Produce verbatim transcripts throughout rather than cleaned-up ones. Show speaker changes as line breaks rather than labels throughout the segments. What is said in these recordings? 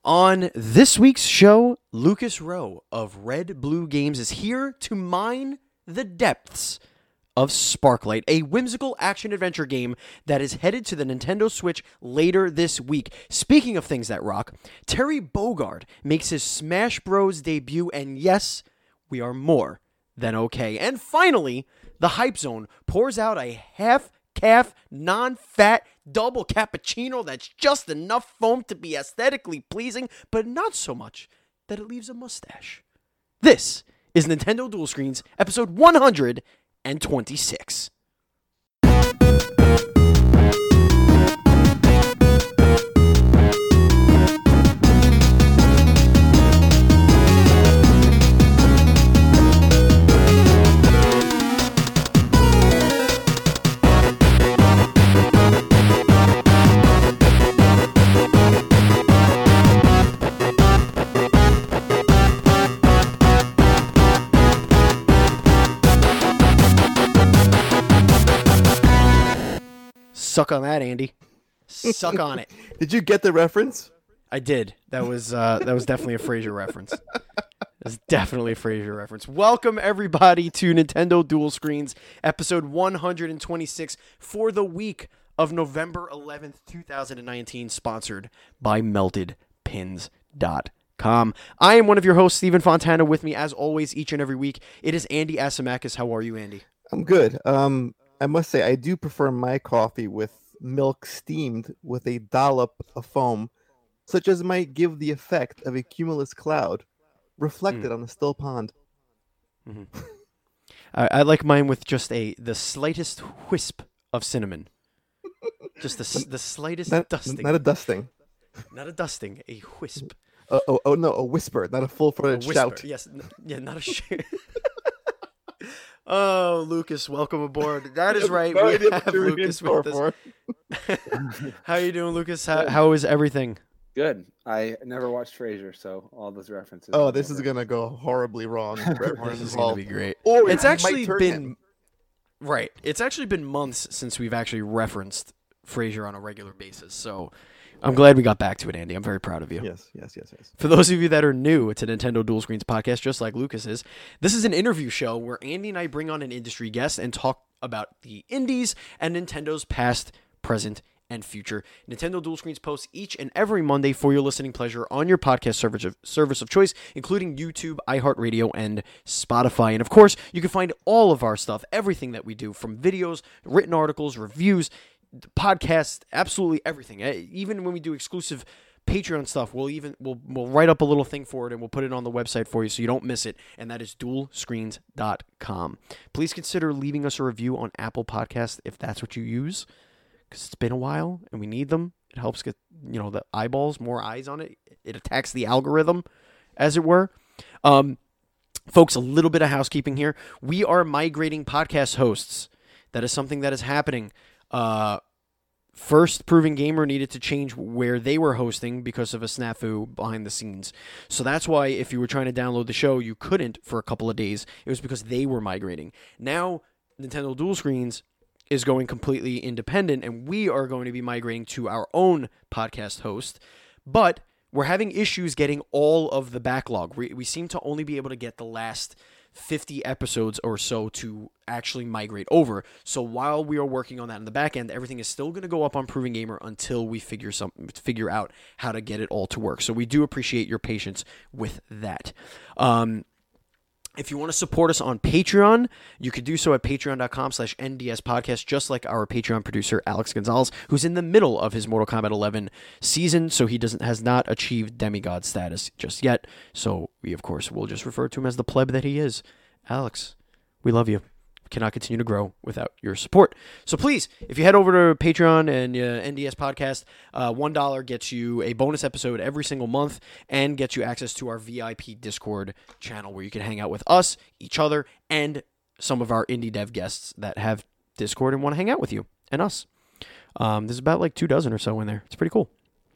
On this week's show, Lucas Rowe of Red Blue Games is here to mine the depths of Sparklight, a whimsical action-adventure game that is headed to the Nintendo Switch later this week. Speaking of things that rock, Terry Bogard makes his Smash Bros. Debut, and yes, we are more than okay. And finally, the Hype Zone pours out a half-calf, non-fat double cappuccino that's just enough foam to be aesthetically pleasing, but not so much that it leaves a mustache. This is Nintendo Dual Screens, episode one hundred twenty-six. Suck on that, Andy. Suck on it.
Did you get the reference?
I did. That was uh, that was definitely a Frasier reference. That's definitely a Frasier reference. Welcome, everybody, to Nintendo Dual Screens, episode one hundred twenty-six for the week of November eleventh, twenty nineteen, sponsored by melted pins dot com. I am one of your hosts, Stephen Fontana. With me, as always, each and every week, it is Andy Asimakis. How are you, Andy?
I'm good. Um, I must say, I do prefer my coffee with milk steamed with a dollop of foam, such as might give the effect of a cumulus cloud reflected mm. on a still pond.
Mm-hmm. I, I like mine with just a the slightest wisp of cinnamon. Just the, the slightest
not,
dusting.
Not a dusting.
Not a dusting, a wisp.
Uh, oh, oh, no, a whisper, not a full-throated shout.
Yes, n- yeah, not a shout. Oh, Lucas, welcome aboard. That is right.
No,
we have Lucas with us. How you doing, Lucas? How, how is everything?
Good. I never watched Frasier, so all those references.
Oh, this is going to go horribly wrong.
This is going to be great.
Or
it's
it
actually
might turn
been
in.
right. It's actually been months since we've actually referenced Frasier on a regular basis, so I'm glad we got back to it, Andy. I'm very proud of you.
Yes, yes, yes, yes.
For those of you that are new to Nintendo Dual Screens podcast, just like Lucas is, this is an interview show where Andy and I bring on an industry guest and talk about the indies and Nintendo's past, present, and future. Nintendo Dual Screens posts each and every Monday for your listening pleasure on your podcast service of, service of choice, including YouTube, iHeartRadio, and Spotify. And of course, you can find all of our stuff, everything that we do, from videos, written articles, reviews, podcast, absolutely everything. Even when we do exclusive Patreon stuff, we'll even we'll we'll write up a little thing for it and we'll put it on the website for you so you don't miss it, and that is dual screens dot com. Please consider leaving us a review on Apple Podcasts if that's what you use, because it's been a while and we need them. It helps get, you know, the eyeballs, more eyes on it. It attacks the algorithm, as it were. Um, folks, a little bit of housekeeping here. We are migrating podcast hosts. That is something that is happening. Uh, first, Proven Gamer needed to change where they were hosting because of a snafu behind the scenes. So that's why if you were trying to download the show, you couldn't for a couple of days. It was because they were migrating. Now, Nintendo Dual Screens is going completely independent, and we are going to be migrating to our own podcast host. But we're having issues getting all of the backlog. We, we seem to only be able to get the last fifty episodes or so to actually migrate over. So while we are working on that in the back end, everything is still going to go up on Proven Gamer until we figure some figure out how to get it all to work. So we do appreciate your patience with that. Um, if you want to support us on Patreon, you could do so at patreon.com slash NDS podcast, just like our Patreon producer, Alex Gonzalez, who's in the middle of his Mortal Kombat eleven season, so he doesn't has not achieved demigod status just yet. So we, of course, will just refer to him as the pleb that he is. Alex, we love you. We cannot continue to grow without your support. So please, if you head over to Patreon and uh, N D S Podcast, uh, one dollar gets you a bonus episode every single month and gets you access to our V I P Discord channel where you can hang out with us, each other, and some of our indie dev guests that have Discord and want to hang out with you and us. Um, there's about like two dozen or so in there. It's pretty cool.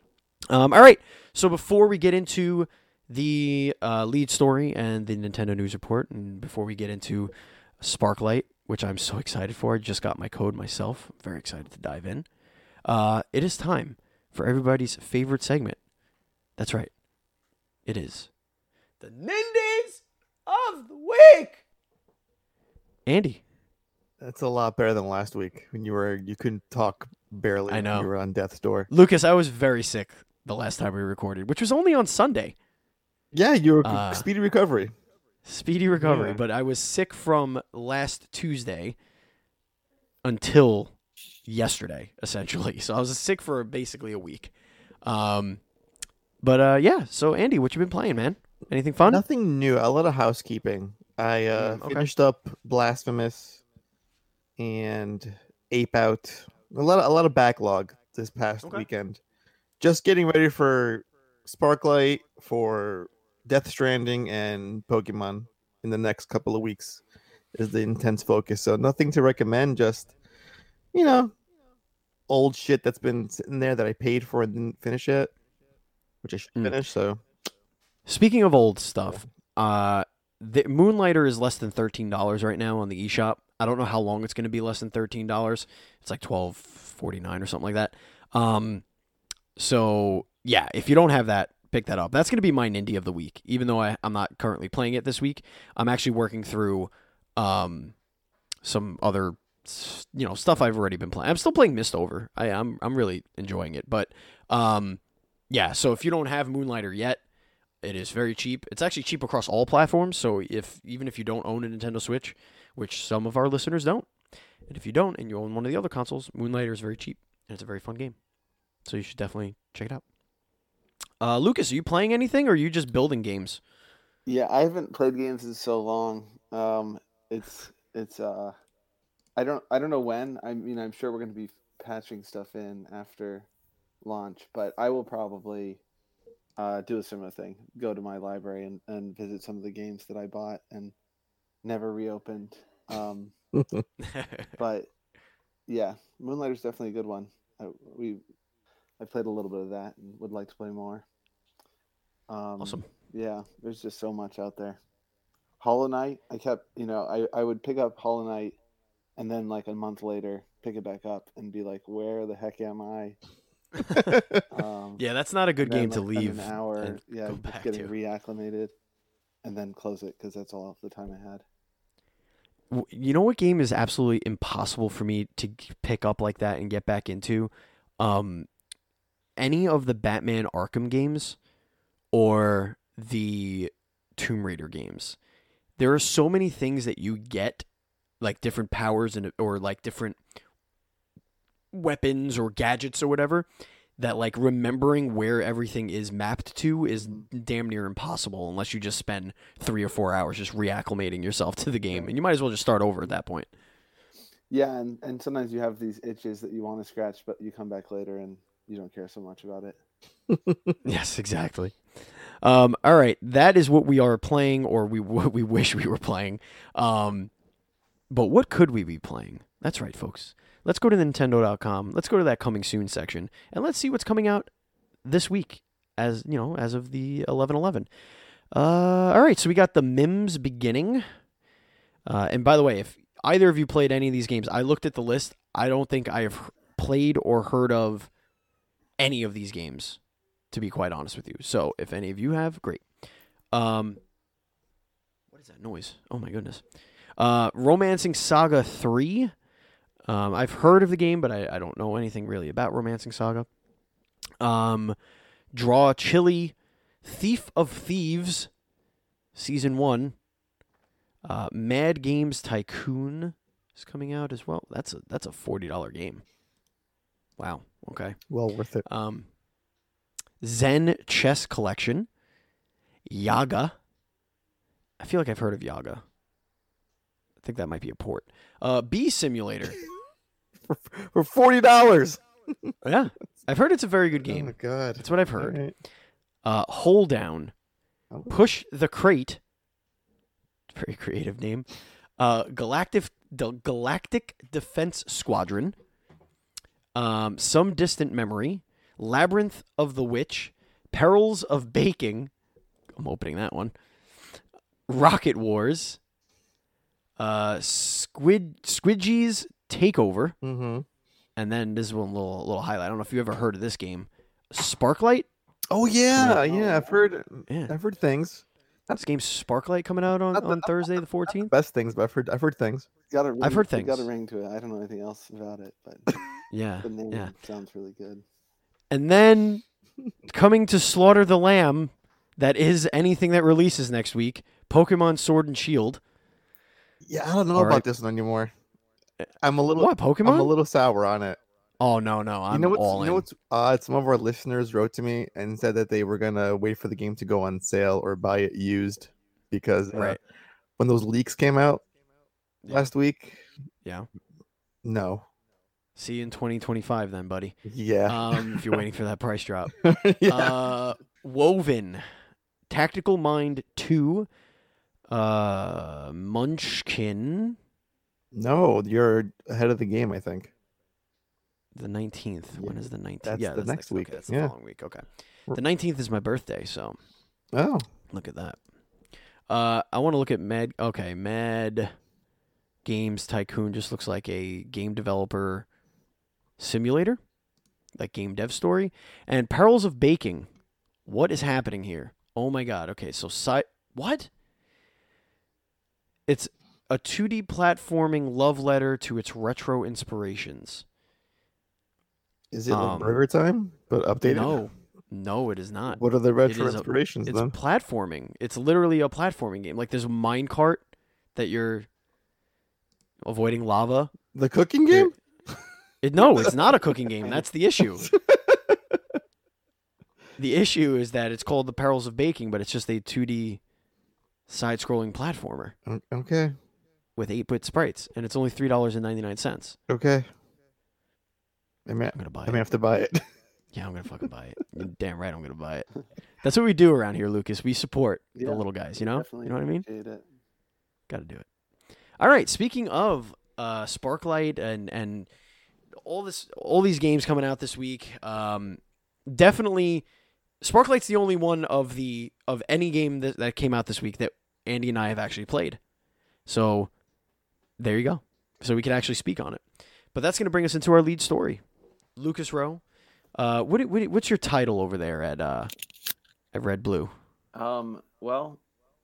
Um, all right, so before we get into the uh, lead story and the Nintendo News Report, and before we get into Sparklight, which I'm so excited for. I just got my code myself. I'm very excited to dive in. Uh, it is time for everybody's favorite segment. That's right. it is the Nindies of the week. Andy.
That's a lot better than last week when you were you couldn't talk barely.
I know.
You were on death's door.
Lucas, I was very sick the last time we recorded, which was only on Sunday.
Yeah, you were
Uh,
speedy recovery.
Speedy recovery,
Yeah.
but I was sick from last Tuesday until yesterday, essentially. So I was sick for basically a week. Um, but uh, yeah, so Andy, what you been playing, man? Anything fun?
Nothing new. A lot of housekeeping. I uh,
Mm, okay.
finished up Blasphemous and Ape Out. A lot of, a lot of backlog this past
Okay.
weekend. Just getting ready for Sparklight, for Death Stranding, and Pokemon in the next couple of weeks is the intense focus. So nothing to recommend. Just, you know, old shit that's been sitting there that I paid for and didn't finish yet, which I should
Mm.
finish. So
Speaking of old stuff, uh, the Moonlighter is less than thirteen dollars right now on the eShop. I don't know how long it's going to be less than thirteen dollars. It's like twelve forty-nine or something like that. Um, so yeah, if you don't have that, pick that up. That's going to be my Nindy of the week. Even though I, I'm not currently playing it this week, I'm actually working through um, some other s- you know stuff I've already been playing. I'm still playing Mistover. I, I'm I'm really enjoying it, but um, yeah. So if you don't have Moonlighter yet, it is very cheap. It's actually cheap across all platforms. So if even if you don't own a Nintendo Switch, which some of our listeners don't, and if you don't and you own one of the other consoles, Moonlighter is very cheap and it's a very fun game. So you should definitely check it out. Uh, Lucas, are you playing anything or are you just building games?
Yeah, I haven't played games in so long. Um, it's it's uh, I don't I don't know when. I mean, I'm sure we're going to be patching stuff in after launch, but I will probably uh, do a similar thing. Go to my library and, and visit some of the games that I bought and never reopened. Um, but yeah, Moonlighter's definitely a good one. I, we I played a little bit of that and would like to play more. Um,
Awesome.
Yeah, there's just so much out there. Hollow Knight, I kept, you know, I, I would pick up Hollow Knight and then like a month later pick it back up and be like, where the heck am I? Um,
Yeah, that's not a good
and then,
game to
like, spend
leave.
An hour,
and
yeah,
go
just
back
getting
to.
reacclimated and then close it because that's all the time I had.
W- You know what game is absolutely impossible for me to g- pick up like that and get back into? Um, any of the Batman Arkham games or the Tomb Raider games. There are so many things that you get, like different powers and or like different weapons or gadgets or whatever, that like remembering where everything is mapped to is damn near impossible unless you just spend three or four hours just reacclimating yourself to the game, and you might as well just start over at that point.
Yeah, and, and sometimes you have these itches that you want to scratch, but you come back later and you don't care so much about it.
Yes, exactly. Um, all right, that is what we are playing, or we what we wish we were playing. Um, but what could we be playing? That's right, folks. Let's go to Nintendo dot com. Let's go to that coming soon section, and let's see what's coming out this week, as you know, as of the eleven eleven. Uh, all right, so we got the Mims beginning. Uh, and by the way, if either of you played any of these games, I looked at the list. I don't think I have played or heard of any of these games, to be quite honest with you. So if any of you have, great. Um, what is that noise? Oh my goodness. Uh, Romancing Saga three. Um, I've heard of the game, but I, I don't know anything really about Romancing Saga. Um, Draw Chili, Thief of Thieves, Season one. Uh, Mad Games Tycoon is coming out as well. That's a that's a forty dollars game. Wow. Okay.
Well worth it.
Um, Zen Chess Collection, Yaga. I feel like I've heard of Yaga. I think that might be a port. Uh, Bee Simulator.
For, for forty dollars.
Yeah, I've heard it's a very good
Oh
game.
my god.
That's what I've heard.
All right.
Uh, Hole Down,
Oh.
Push the Crate. Very creative name. Uh, Galactic the Galactic Defense Squadron. Um, Some Distant Memory, Labyrinth of the Witch, Perils of Baking. I'm opening that one. Rocket Wars. Uh, Squid Squidgy's Takeover,
Mm-hmm.
and then this is one little little highlight. I don't know if you ever heard of this game, Sparklight.
Oh yeah, yeah. I've heard.
Yeah.
I've heard things.
This game's Sparklight coming out on,
Not the-
on Thursday the fourteenth.
Best things, but I've heard. I've heard things.
It's got a ring,
I've heard
it's got a
things.
ring to it. I don't know anything else about it, but
Yeah,
the name
yeah.
sounds really good.
And then coming to slaughter the lamb, that is anything that releases next week, Pokemon Sword and Shield.
Yeah, I don't know
All
about
right.
this one anymore. I'm a little.
What, Pokemon?
I'm a little sour on it.
Oh, no, no. I'm
you know what's,
all
you
in.
know what's odd? Some of our listeners wrote to me and said that they were gonna wait for the game to go on sale or buy it used because uh,
Right.
when those leaks came out
Yeah.
last week.
Yeah.
No.
See you in twenty twenty-five then, buddy.
Yeah.
Um, if you're waiting for that price drop.
yeah.
Uh, Woven, Tactical Mind two, uh, Munchkin,
no, you're ahead of the game. I think.
the nineteenth. When is the nineteenth?
That's
yeah,
the
that's
next week.
Okay, that's the
Yeah.
following week. Okay. The nineteenth is my birthday, so
Oh.
look at that. Uh, I want to look at Mad. Okay, Mad Games Tycoon just looks like a game developer simulator, like game dev story. And Perils of Baking. What is happening here? Oh my god. Okay, so si- what? It's a two D platforming love letter to its retro inspirations.
Is it like
Um,
Burger Time but updated?
No, no, it is not.
What are the retro
is a-
inspirations
It's
then?
platforming. It's literally a platforming game. Like there's a mine cart that you're avoiding lava.
The cooking game?
It, no, it's not a cooking game. That's the issue. The issue is that it's called The Perils of Baking, but it's just a two D side-scrolling platformer
O- Okay.
with eight-bit sprites, and it's only three dollars and ninety-nine cents.
Okay. I may,
I'm gonna buy
I
it.
may have to buy it.
Yeah, I'm gonna fucking buy it. You're damn right, I'm gonna buy it. That's what we do around here, Lucas. We support
Yeah,
the little guys. You know,
Definitely
you know what I mean.
appreciate it.
Got to do it. All right. Speaking of uh, Sparklight and and all this, all these games coming out this week, um, definitely Sparklight's the only one of the of any game that, that came out this week that Andy and I have actually played. So there you go. So we can actually speak on it. But that's going to bring us into our lead story. Lucas Rowe, uh, what, what what's your title over there at uh, at Red Blue?
Um, well,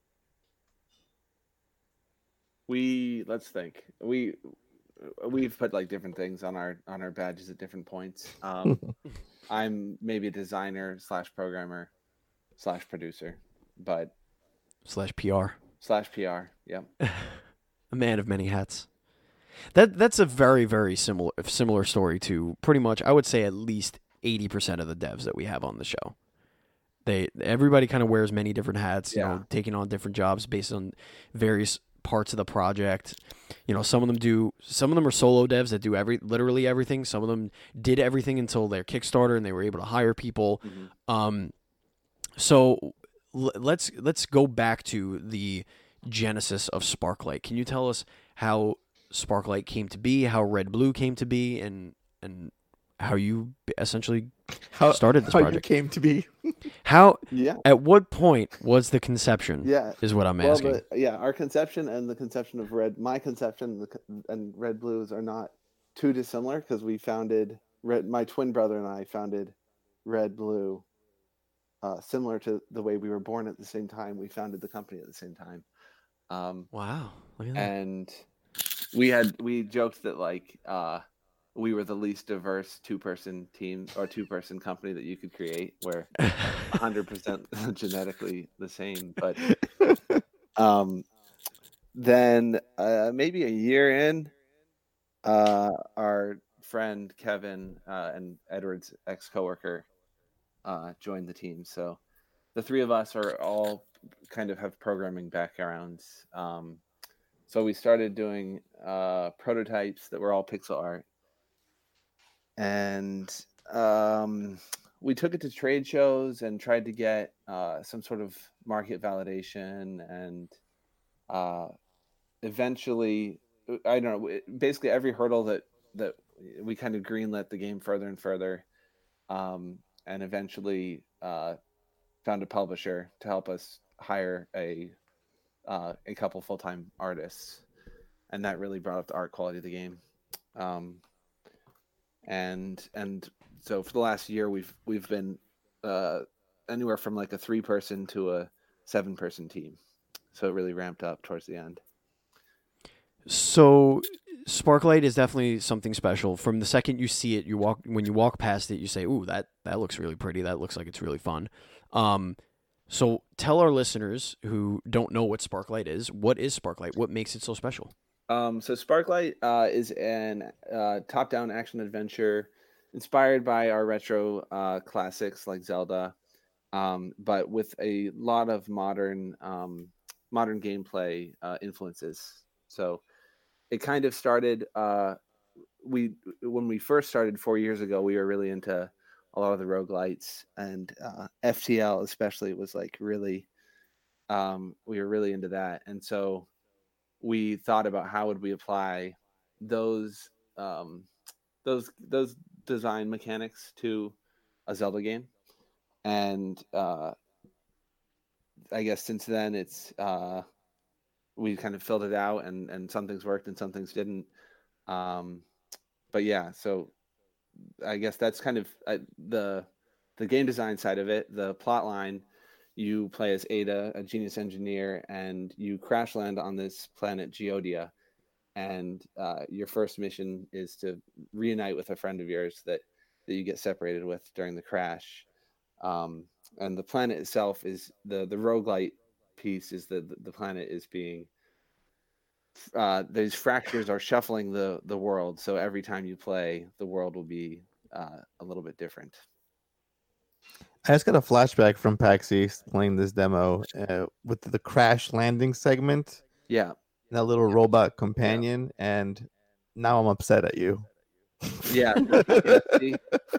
we let's think. We we've put like different things on our on our badges at different points. Um, I'm maybe a designer slash programmer slash producer, but
Slash P R.
slash P R. Yep.
A man of many hats. That that's a very very similar similar story to pretty much I would say at least eighty percent of the devs that we have on the show. They everybody kind of wears many different hats, you
Yeah.
know, taking on different jobs based on various parts of the project. You know, some of them do some of them are solo devs that do every literally everything. Some of them did everything until their Kickstarter and they were able to hire people.
Mhm.
Um so l- let's let's go back to the genesis of Sparklight. Can you tell us how Sparklight came to be, how Red Blue came to be, and and how you essentially
How,
started this
how you
project?
came to be.
How
Yeah.
at what point was the conception?
Yeah.
Is what I'm
Well,
asking.
the, yeah, our conception and the conception of Red, my conception and, the, co- and Red Blues are not too dissimilar because we founded Red. My twin brother and I founded Red Blue, uh, similar to the way we were born at the same time. We founded the company at the same time, um,
Wow, look at that.
and we had we joked that like uh, we were the least diverse two person team or two person company that you could create, where one hundred percent genetically the same, but. Um, then uh, maybe a year in, uh, our friend Kevin uh, and Edward's ex coworker uh, joined the team. So the three of us are all kind of have programming backgrounds. Um, so we started doing uh, prototypes that were all pixel art, and um, we took it to trade shows and tried to get uh, some sort of market validation, and uh, eventually, I don't know, basically every hurdle that that we kind of greenlit the game further and further, um, and eventually uh, found a publisher to help us hire a uh, a couple full time artists, and that really brought up the art quality of the game. Um, and and so for the last year we've we've been uh, anywhere from like a three person to a seven person team. So it really ramped up towards the end.
So Sparklight is definitely something special. From the second you see it, you walk when you walk past it, you say, "Ooh, that that looks really pretty. That looks like it's really fun." Um, so tell our listeners who don't know what Sparklight is, what is Sparklight? What makes it so special?
Um, so Sparklight uh, is an uh, top-down action adventure inspired by our retro uh, classics like Zelda, um, but with a lot of modern um, modern gameplay uh, influences. So it kind of started. Uh, we when we first started four years ago, we were really into a lot of the roguelites, and uh, F T L especially was like really. Um, we were really into that, and so we thought about how would we apply those um, those those design mechanics to a Zelda game, and uh, I guess since then it's uh, we kind of filled it out, and and some things worked and some things didn't. Um, but yeah, so I guess that's kind of uh, the the game design side of it. The plot line, you play as Ada, a genius engineer, and you crash land on this planet Geodia. And uh, your first mission is to reunite with a friend of yours that that you get separated with during the crash. Um, and the planet itself is the the roguelite piece is that the, the planet is being uh, these fractures are shuffling the the world. So every time you play, the world will be uh, a little bit different.
I just got a flashback from PAX East playing this demo uh, with the crash landing segment,
Yeah,
that little robot companion, and now I'm upset at you.
yeah, yeah.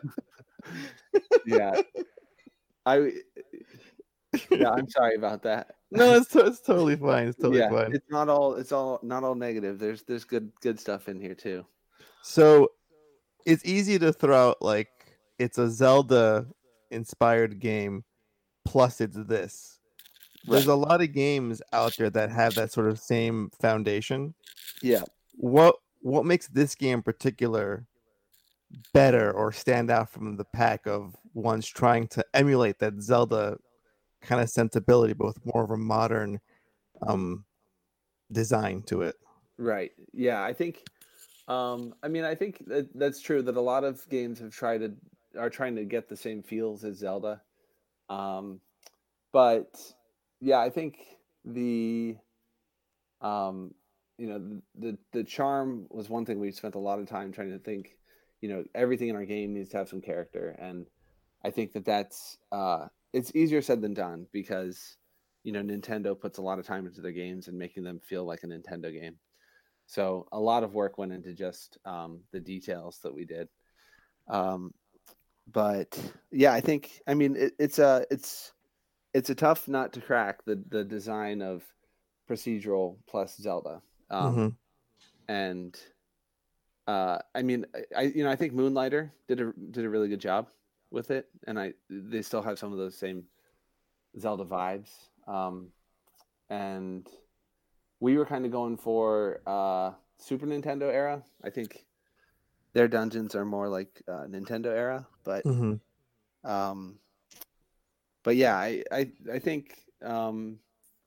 yeah. I yeah, I'm sorry about that.
No, it's, it's totally fine. It's totally
yeah,
fine.
it's not all it's all not all negative. There's there's good good stuff in here too.
So it's easy to throw out like it's a Zelda inspired game plus it's this. There's
Right.
a lot of games out there that have that sort of same foundation.
Yeah.
What what makes this game in particular better or stand out from the pack of ones trying to emulate that Zelda kind of sensibility, but with more of a modern um, design to it?
Right. Yeah, I think um I mean I think that that's true that a lot of games have tried to are trying to get the same feels as Zelda. Um but yeah, I think the um you know the, the the charm was one thing we spent a lot of time trying to think, you know, everything in our game needs to have some character, and I think that that's uh it's easier said than done because you know Nintendo puts a lot of time into their games and making them feel like a Nintendo game. So a lot of work went into just um, the details that we did. Um, but yeah, I think I mean it, it's a it's it's a tough nut to crack, the the design of procedural plus Zelda. Um,
Mm-hmm.
and uh, I mean I you know I think Moonlighter did a did a really good job with it, and I they still have some of those same Zelda vibes. Um, and we were kind of going for uh, Super Nintendo era. I think their dungeons are more like uh, Nintendo era, but
Mm-hmm.
um, but yeah, I I, I think um,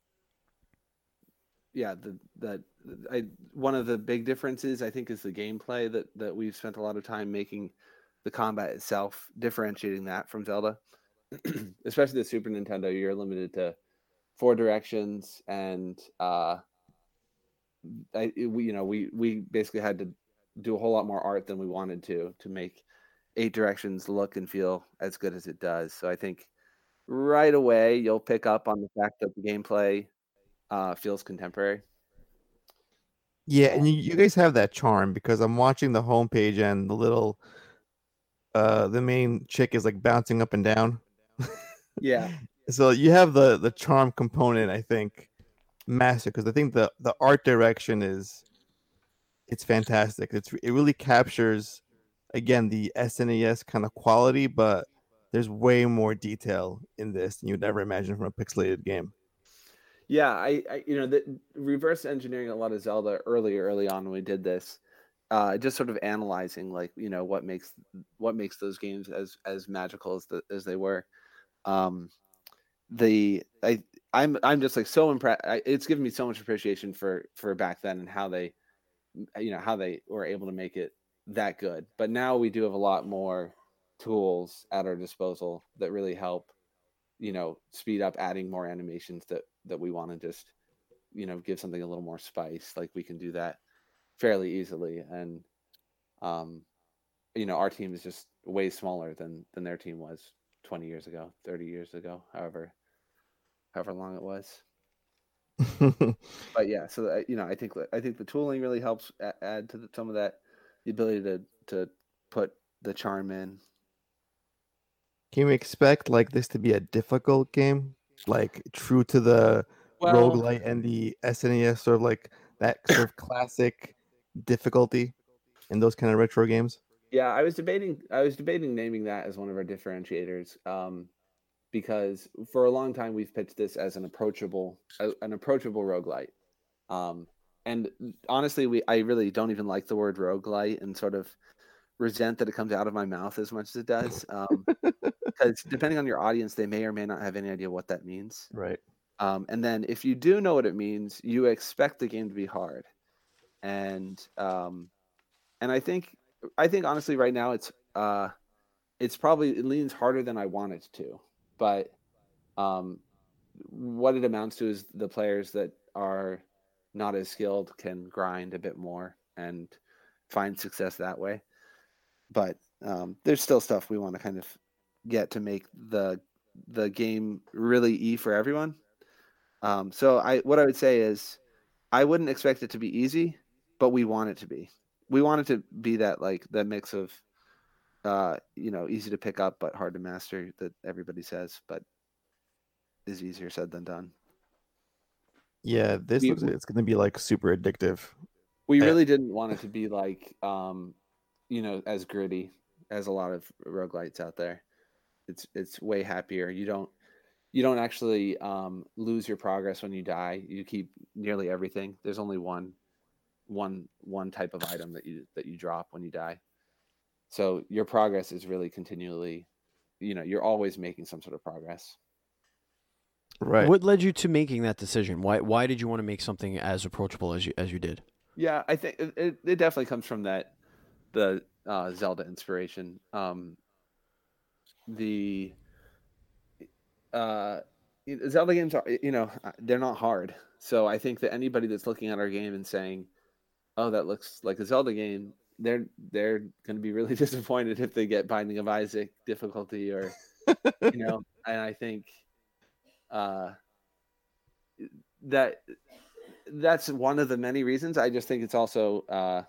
yeah the that I one of the big differences I think is the gameplay that that we've spent a lot of time making the combat itself, differentiating that from Zelda, especially the Super Nintendo. You're limited to four directions, and uh, I, we you know we we basically had to do a whole lot more art than we wanted to to make Eight Directions look and feel as good as it does. So I think right away you'll pick up on the fact that the gameplay uh, feels contemporary.
Yeah, and you, you guys have that charm because I'm watching the homepage and the little uh the main chick is like bouncing up and down.
Yeah,
So you have the the charm component, I think, master, because I think the the art direction is it's fantastic. It's it really captures again the S N E S kind of quality, but there's way more detail in this than you'd ever imagine from a pixelated game.
yeah. I, I you know the reverse engineering a lot of Zelda early early on when we did this. Uh, just sort of analyzing like you know what makes what makes those games as as magical as the, as they were. um, the I I'm I'm just like so impressed. It's given me so much appreciation for for back then and how they, you know, how they were able to make it that good. But now we do have a lot more tools at our disposal that really help, you know, speed up adding more animations that that we want to just, you know, give something a little more spice. Like we can do that fairly easily, and um, you know, our team is just way smaller than than their team was twenty years ago, thirty years ago, however however long it was. But yeah, so uh, you know, I think I think the tooling really helps a- add to the, some of that, the ability to to put the charm in.
Can we expect like this to be a difficult game, like true to the
Well,
roguelite and the S N E S, sort of like that sort of classic difficulty in those kind of retro games?
yeah, I was debating I was debating naming that as one of our differentiators, um, because for a long time we've pitched this as an approachable a- an approachable roguelite. Um, and honestly, we I really don't even like the word roguelite and sort of resent that it comes out of my mouth as much as it does. Um, because depending on your audience, they may or may not have any idea what that means.
Right.
Um, and then if you do know what it means, you expect the game to be hard. And um, and I think I think honestly right now it's uh, it's probably it leans harder than I want it to. But um, what it amounts to is the players that are not as skilled can grind a bit more and find success that way. But um, there's still stuff we want to kind of get to make the the game really E for everyone. Um, so I what I would say is I wouldn't expect it to be easy, but we want it to be. We want it to be that like that mix of uh, you know, easy to pick up but hard to master that everybody says, but is easier said than done.
Yeah, this
We
looks like it's going to be like super addictive.
we
Uh,
really didn't want it to be like um, you know, as gritty as a lot of roguelites out there. It's it's way happier. You don't you don't actually um, lose your progress when you die. You keep nearly everything. There's only one one one type of item that you that you drop when you die. So your progress is really continually, you know, you're always making some sort of progress.
right.
What led you to making that decision? Why why did you want to make something as approachable as you as you did?
Yeah, I think it, it, it definitely comes from that the uh, Zelda inspiration. Um, the uh, Zelda games are, you know, they're not hard. So I think that anybody that's looking at our game and saying, "Oh, that looks like a Zelda game," they're they're going to be really disappointed if they get Binding of Isaac difficulty, or you know. And I think uh, that that's one of the many reasons. I just think it's also uh,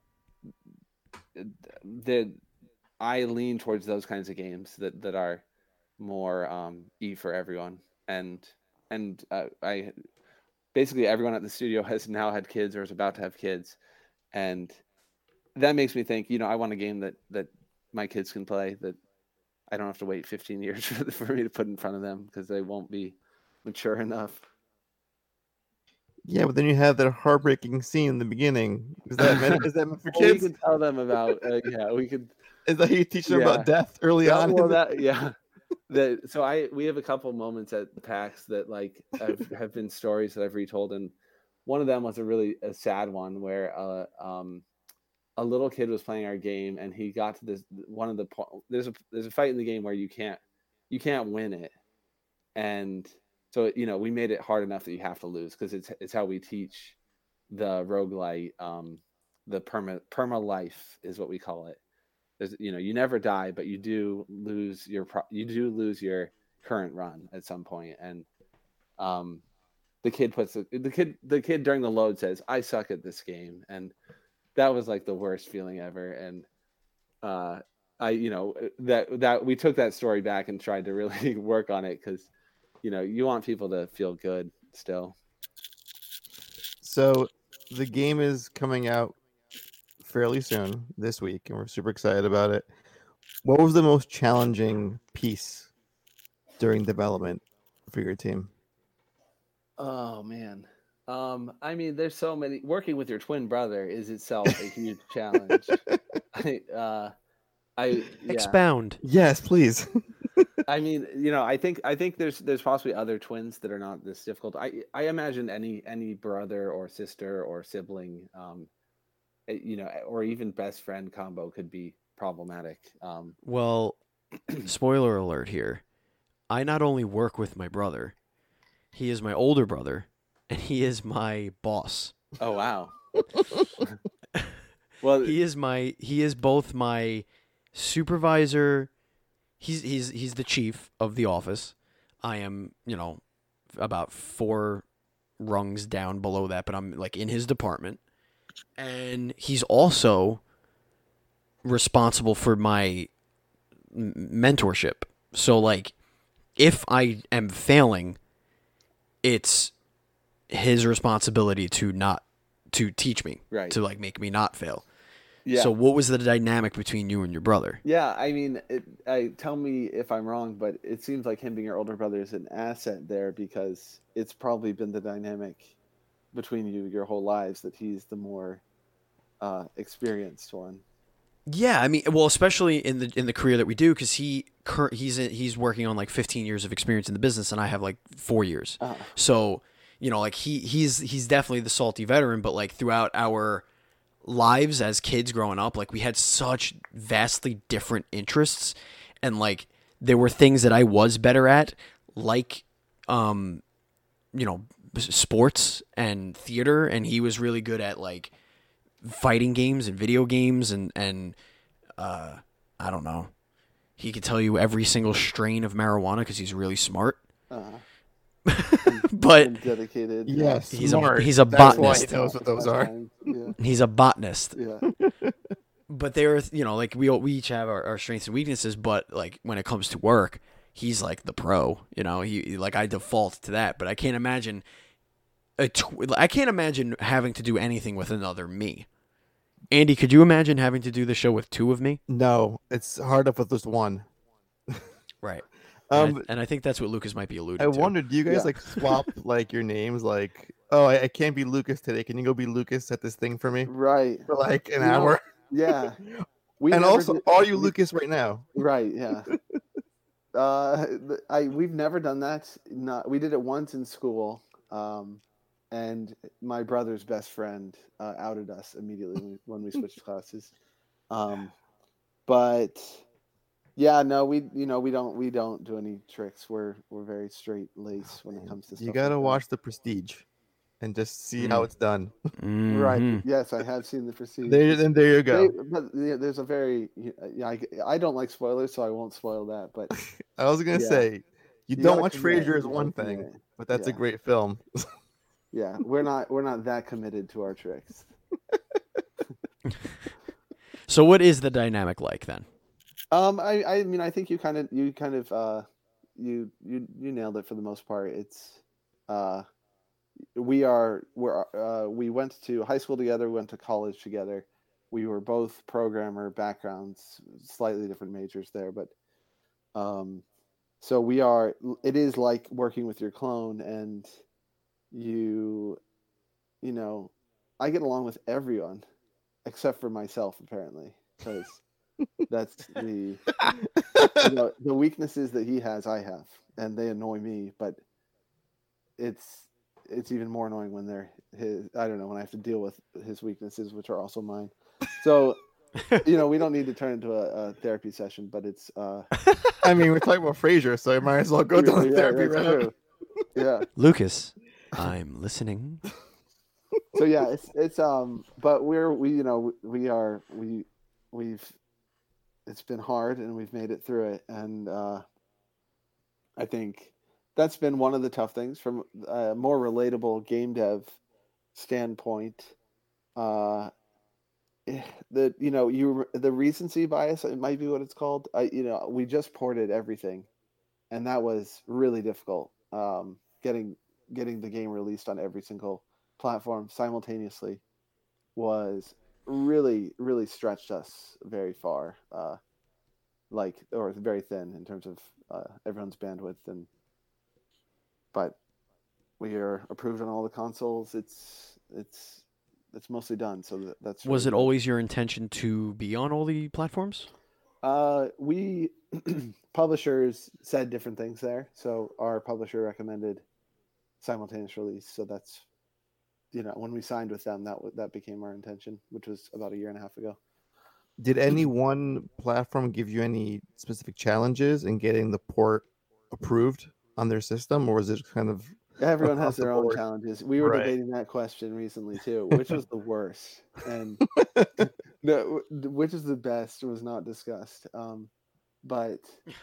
that I lean towards those kinds of games that that are more um, E for everyone, and and uh, I basically everyone at the studio has now had kids or is about to have kids, and that makes me think, you know, I want a game that that my kids can play, that I don't have to wait fifteen years for, for me to put in front of them because they won't be mature enough.
Yeah, but then you have that heartbreaking scene in the beginning. Is that meant? Is that meant for
Well, we
kids?
can tell them about uh, yeah, we could.
Is that how you teach them
Yeah.
about death early
Yeah,
on?
well, that yeah. That so I we have a couple moments at PAX that like have, have been stories that I've retold, and one of them was a really a sad one where uh, um, a little kid was playing our game and he got to this one of the po- there's a there's a fight in the game where you can't you can't win it, and so you know we made it hard enough that you have to lose because it's it's how we teach the roguelite, um, the perma perma life is what we call it. There's, you know, you never die, but you do lose your pro- you do lose your current run at some point. And um, the kid puts the, the kid the kid during the load says, "I suck at this game," and that was like the worst feeling ever. And uh, I, you know, that that we took that story back and tried to really work on it because, you know, you want people to feel good still.
So the game is coming out fairly soon this week, and we're super excited about it. What was the most challenging piece during development for your team?
Oh man. Um, I mean, there's so many. Working with your twin brother is itself a huge challenge. I, uh, I yeah.
Expound.
Yes, please.
I mean, you know, I think I think there's there's possibly other twins that are not this difficult. I I imagine any any brother or sister or sibling, um, eh, you know, or even best friend combo could be problematic. Um,
Well, spoiler alert here. I not only work with my brother, he is my older brother, and he is my boss.
oh wow. Well,
He is my he is both my supervisor. He's he's he's the chief of the office. I am, you know, about four rungs down below that, but I'm like in his department. And he's also responsible for my m- mentorship. So like if I am failing, it's his responsibility to not to teach me,
right.
to like make me not fail.
Yeah.
So what was the dynamic between you and your brother?
Yeah, I mean, it, I tell me if I'm wrong, but it seems like him being your older brother is an asset there because it's probably been the dynamic between you your whole lives that he's the more uh, experienced one.
Yeah, I mean, well, especially in the in the career that we do, because he cur- he's he's working on like fifteen years of experience in the business, and I have like four years.
Uh,
So, you know, like he he's he's definitely the salty veteran, but like throughout our lives as kids growing up, like we had such vastly different interests, and like there were things that I was better at, like um, you know, s- sports and theater, and he was really good at like fighting games and video games and and uh, I don't know. He could tell you every single strain of marijuana because he's really smart.
uh,
But
and dedicated.
Yes,
He's a-
smart.
he's a
That's why
botanist.
he knows what those are.
Yeah,
he's a botanist.
yeah.
But there, you know, like we all- we each have our, our strengths and weaknesses. But like when it comes to work, he's like the pro. You know, he he- like I default to that. But I can't imagine a tw- I can't imagine having to do anything with another me. Andy, could you imagine having to do the show with two of me?
No, it's hard enough with just one.
Right. And,
Um,
I, and I think that's what Lucas might be alluding
I
to.
wondered, do you guys
Yeah.
like swap like your names? Like, oh, I, I can't be Lucas today. Can you go be Lucas at this thing for me
Right.
for like an
You know,
hour?
Yeah. We
And
never
also,
did-
are you
we-
Lucas right now?
Right. Yeah. uh, th- I we've never done that. Not we did it once in school. Um, and my brother's best friend uh, outed us immediately when- when we switched classes. Um, but yeah, no, we you know we don't we don't do any tricks. We're we're very straight lace when it comes to stuff.
You gotta
like that.
watch The Prestige and just see how
Mm.
it's done.
Right.
Mhm.
Yes, I have seen the Prestige.
There, then there you go.
They- but yeah, there's a very yeah. I, I don't like spoilers, so I won't spoil that. But
I was gonna
Yeah.
say, you,
you
don't
gotta
watch
commit,
Frasier is
you
one
gotta
thing,
commit.
but that's a
Yeah.
great film.
Yeah, we're not we're not that committed to our tricks.
So what is the dynamic like then?
Um, I I mean I think you kind of you kind of uh you you you nailed it for the most part. It's uh we are we're uh we went to high school together, we went to college together. We were both programmer backgrounds, slightly different majors there, but um so we are it is like working with your clone, and you you know I get along with everyone except for myself apparently, because that's the you know, the weaknesses that he has I have, and they annoy me, but it's it's even more annoying when they're his. I don't know, when I have to deal with his weaknesses, which are also mine. So you know we don't need to turn into a, a therapy session, but it's uh
I mean, we're talking about Frasier, so I might as well go down the
yeah,
therapy
that's
route.
true. Yeah.
Lucas, I'm listening.
So yeah, it's it's um, but we're we you know we are we we've it's been hard and we've made it through it, and uh, I think that's been one of the tough things from a more relatable game dev standpoint. Uh, eh, the you know you the recency bias, it might be what it's called. I you know we just ported everything, and that was really difficult. Um, getting getting the game released on every single platform simultaneously was really really stretched us very far, uh, like or very thin in terms of uh, everyone's bandwidth, and but we are approved on all the consoles. It's it's it's mostly done, so that, that's
Was
really
it
good.
always your intention to be on all the platforms?
Uh, we publishers said different things there. So our publisher recommended simultaneous release. So that's, you know, when we signed with them, that w- that became our intention, which was about a year and a half ago.
Did any one platform give you any specific challenges in getting the port approved on their system, or was it kind of
Everyone
across
has
the
their own
board?
challenges. We were
Right.
debating that question recently too. Which was the worst, and no, which is the best was not discussed. Um, but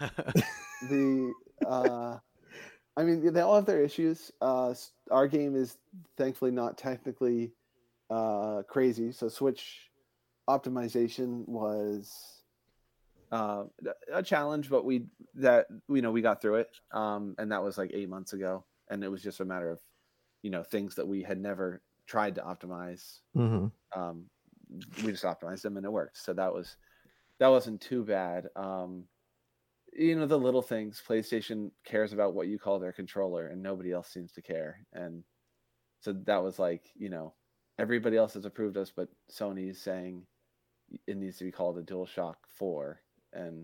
the uh, I mean, they all have their issues. Uh, s- our game is thankfully not technically uh, crazy, so Switch optimization was uh, a challenge, but we that you know we got through it, um, and that was like eight months ago, and it was just a matter of you know things that we had never tried to optimize.
hmm
Um, we just optimized them and it worked, so that was that wasn't too bad. Um, you know the little things. PlayStation cares about what you call their controller, and nobody else seems to care, and so that was like you know everybody else has approved us, but Sony's saying it needs to be called a DualShock four, and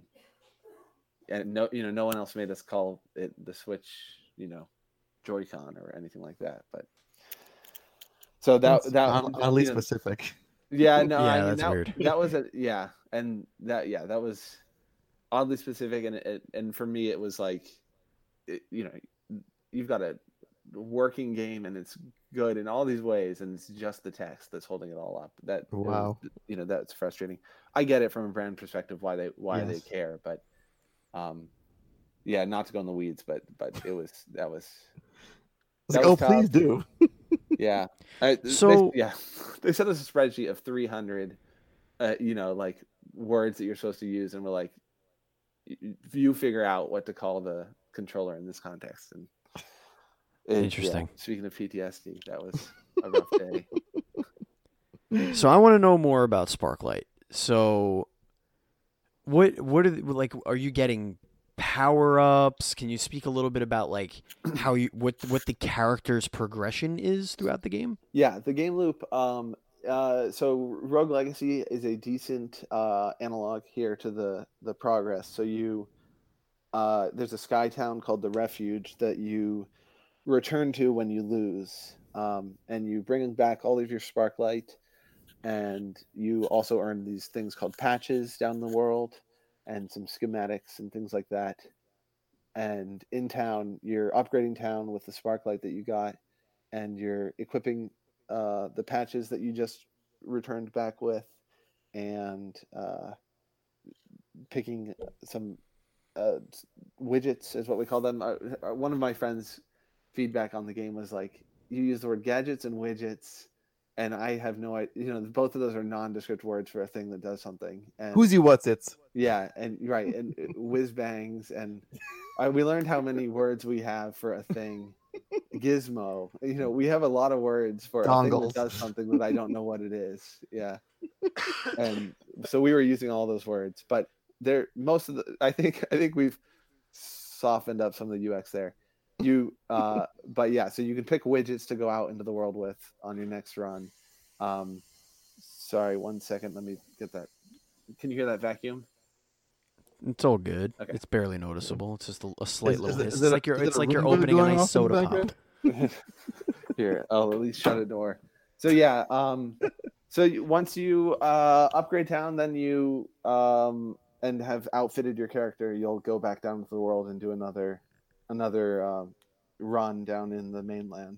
and no, you know, no one else made us call it the Switch, you know, Joy-Con or anything like that. But so that
That's
that
odd- oddly
you know,
specific.
yeah, no, I
Yeah,
mean
that's
that
weird.
that was a yeah, and that yeah, that was oddly specific, and it, and for me it was like, it, you know, you've got a working game and it's good in all these ways, and it's just the text that's holding it all up. That it was,
Wow.
you know, that's frustrating. I get it from a brand perspective why they why they
Yes.
care, but um, yeah, not to go in the weeds, but but it was that was
It's
that
like,
was
oh, please
tough.
do.
Yeah, I,
So-
they, yeah, they sent us a spreadsheet of three hundred, uh, you know, like words that you're supposed to use, and we're like, y- you figure out what to call the controller in this context. And it- yeah,
Interesting.
speaking of P T S D, that was a rough day.
So I want to know more about Sparklight. So, what what are the, like? Are you getting power ups? Can you speak a little bit about like how you what what the character's progression is throughout the game?
Yeah, the game loop. Um, uh, so Rogue Legacy is a decent uh, analog here to the the progress. So you, uh, there's a sky town called the Refuge that you return to when you lose, um, and you bring back all of your Sparklight, and you also earn these things called patches down the world, and some schematics and things like that. And in town, you're upgrading town with the Sparklight that you got, and you're equipping uh, the patches that you just returned back with, and uh, picking some uh, widgets is what we call them. Uh, uh, one of my friends' feedback on the game was like, you use the word gadgets and widgets, and I have no idea. You know, both of those are nondescript words for a thing that does something. And
Who's he? What's it's?
yeah, and right, and uh, whiz bangs, and uh, we learned how many words we have for a thing. Gizmo. You know, we have a lot of words for a thing
Dongles.
that does something that I don't know what it is. Yeah, and so we were using all those words, but they're most of the. I think I think we've softened up some of the U X there. You, uh, but yeah, so you can pick widgets to go out into the world with on your next run. Um, sorry, one second. Let me get that. Can you hear that vacuum?
It's all good.
Okay.
It's barely noticeable. It's just a, a slight
Is-
little
is it-
hiss.
is
It's
it a-
like you're
is it
it's
a
like you're
Roomba
opening a
going
nice
off in the
soda pop.
background?
Here, I'll at least shut a door. So yeah, um, so you, once you uh, upgrade town, then you um, and have outfitted your character, you'll go back down to the world and do another another uh, run down in the mainland.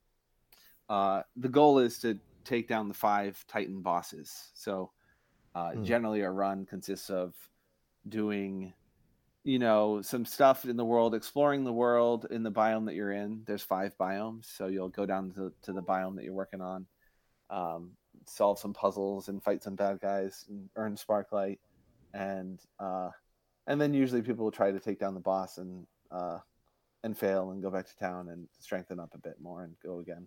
Uh, the goal is to take down the five Titan bosses. So uh,
Hmm.
generally, a run consists of doing, you know, some stuff in the world, exploring the world in the biome that you're in. There's five biomes, so you'll go down to, to the biome that you're working on, um, solve some puzzles and fight some bad guys and earn Sparklight, and uh, and then usually people will try to take down the boss and uh, and fail and go back to town and strengthen up a bit more and go again.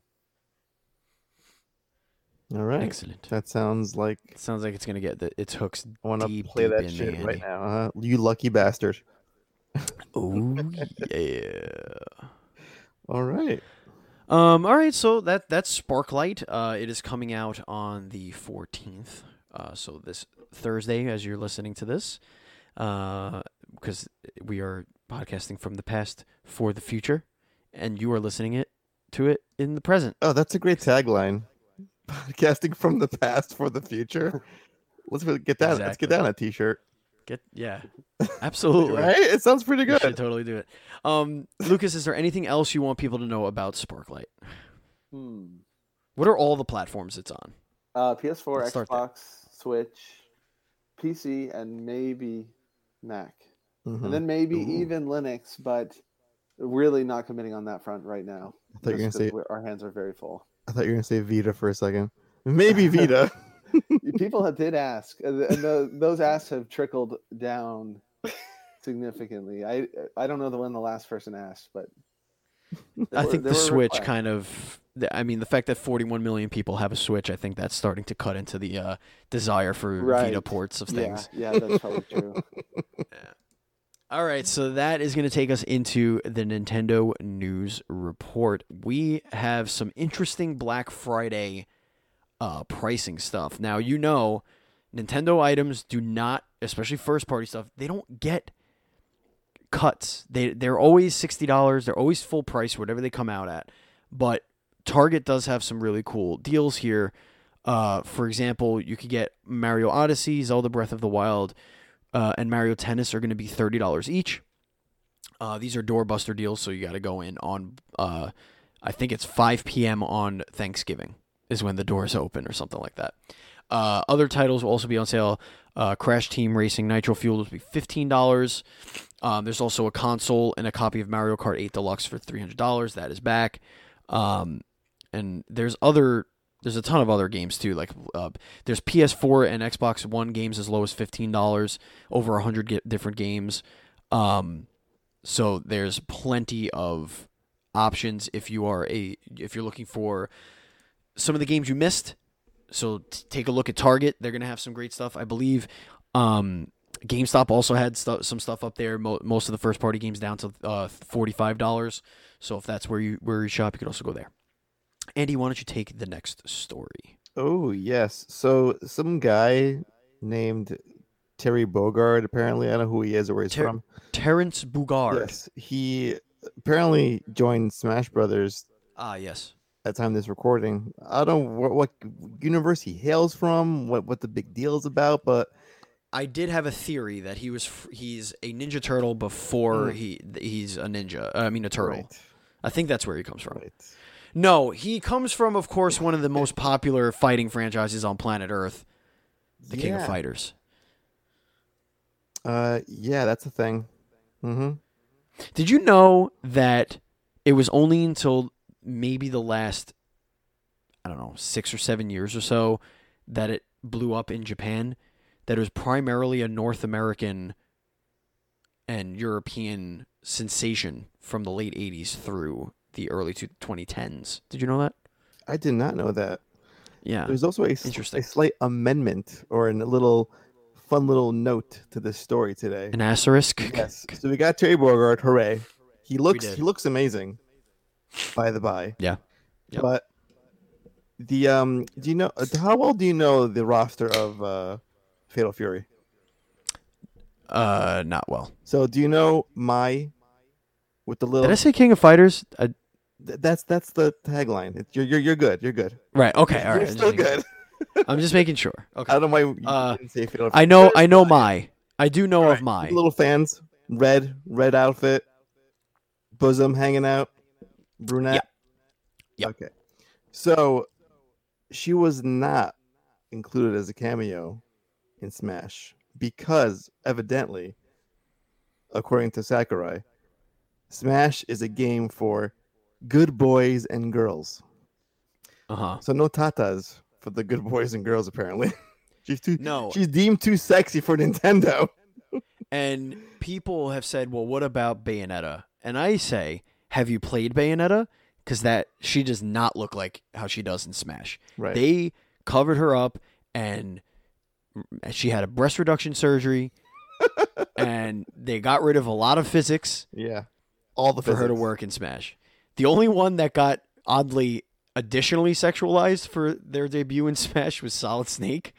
All right.
Excellent.
That sounds like
Sounds like it's gonna get the, its hooks
I want to
deep,
play
deep
that
in
shit
me,
right
Andy.
now. Huh? You lucky bastard.
Oh yeah.
All right.
Um. All right. So that that's Sparklight. Uh, it is coming out on the fourteenth. Uh, so this Thursday, as you're listening to this. uh, because we are podcasting from the past for the future, and you are listening it to it in the present.
Oh, that's a great tagline. Podcasting from the past for the future. Let's really get that. Let's
Exactly.
get that on a t-shirt.
Get yeah, absolutely.
Right? It sounds pretty
We
good.
should totally do it. Um, Lucas, is there anything else you want people to know about Sparklight?
Hmm.
What are all the platforms it's on?
Uh, P S four,
Let's start there.
Xbox, Switch, P C, and maybe Mac.
Mhm.
And then maybe
Ooh.
even Linux, but really not committing on that front right now.
I thought you were gonna
just
say.
'cause we're- our hands are very full.
I thought you were gonna say Vita for a second. Maybe Vita.
People have- did ask, and the- and the, those asks have trickled down significantly. I I don't know the when the last person asked, but there
I
were-
think the
there were
Switch
requests.
kind of. the- I mean, the fact that forty-one million people have a Switch, I think that's starting to cut into the uh, desire for Vita
Right.
ports of
Yeah,
things.
yeah, that's probably true.
All right, so that is going to take us into the Nintendo News Report. We have some interesting Black Friday uh, pricing stuff. Now, you know, Nintendo items do not, especially first-party stuff, they don't get cuts. They, they're always sixty dollars. They're always full price, whatever they come out at. But Target does have some really cool deals here. Uh, for example, you could get Mario Odyssey, Zelda Breath of the Wild, Uh, and Mario Tennis are going to be thirty dollars each. Uh, these are doorbuster deals, so you got to go in on, uh, I think it's five p.m. on Thanksgiving is when the doors open or something like that. Uh, other titles will also be on sale. Uh, Crash Team Racing Nitro Fuel will be fifteen dollars. Um, there's also a console and a copy of Mario Kart eight Deluxe for three hundred dollars. That is back. Um, and there's other... There's a ton of other games too. Like uh, there's P S four and Xbox One games as low as fifteen dollars. Over a hundred different games. Um, so there's plenty of options if you are a if you're looking for some of the games you missed. So t- take a look at Target. They're gonna have some great stuff. I believe um, GameStop also had stu- some stuff up there. Mo- most of the first party games down to uh, forty-five dollars. So if that's where you where you shop, you could also go there. Andy, why don't you take the next story?
Oh, yes. So some guy named Terry Bogard, apparently, I don't know who he is or where he's
Ter-
from.
Terrence Bugard.
Yes, he apparently joined Smash Brothers
Ah, yes.
at the time of this recording. I don't know what, what universe he hails from, what, what the big deal is about, but
I did have a theory that he was f- he's a Ninja Turtle before
Mm.
he he's a ninja. I mean a turtle.
right,
I think that's where he comes from.
right.
No, he comes from, of course, one of the most popular fighting franchises on planet Earth, the King of
Yeah.
Fighters.
Uh, yeah, that's a thing. Mm-hmm.
Did you know that it was only until maybe the last, I don't know, six or seven years or so that it blew up in Japan? That it was primarily a North American and European sensation from the late eighties through the early twenty tens. Did you know that?
I did not know that.
Yeah.
There's also a, s-
Interesting.
a slight amendment or a little fun little note to this story today.
An asterisk?
Yes. So we got Terry Bogard. Hooray! He looks
did.
he looks amazing. By the by.
Yeah. Yep.
But the um, do you know uh, how well do you know the roster of uh, Fatal Fury?
Uh, not well.
So do you know Mai with the little?
Did I say King of Fighters? I,
Th- that's that's the tagline. It's, you're you're you're good. You're good.
right. Okay. All right.
You're
I'm
still
just making-
good.
I'm just making sure.
I
Okay.
don't know why you
Uh,
didn't say Fatal Fury.
I know. I know
Fine.
Mai. I do know
Alright,
of Mai.
Little fans, red red outfit, bosom hanging out, brunette.
Yep. Yep.
Okay. So she was not included as a cameo in Smash because evidently, according to Sakurai, Smash is a game for good boys and girls.
Uh huh.
So no tatas for the good boys and girls apparently. she's too
No.
she's deemed too sexy for Nintendo.
And people have said, "Well, what about Bayonetta?" And I say, "Have you played Bayonetta?" Because that she does not look like how she does in Smash.
Right.
They covered her up, and she had a breast reduction surgery, and they got rid of a lot of physics
Yeah. All the
for her to
physics.
work in Smash. The only one that got oddly additionally sexualized for their debut in Smash was Solid Snake.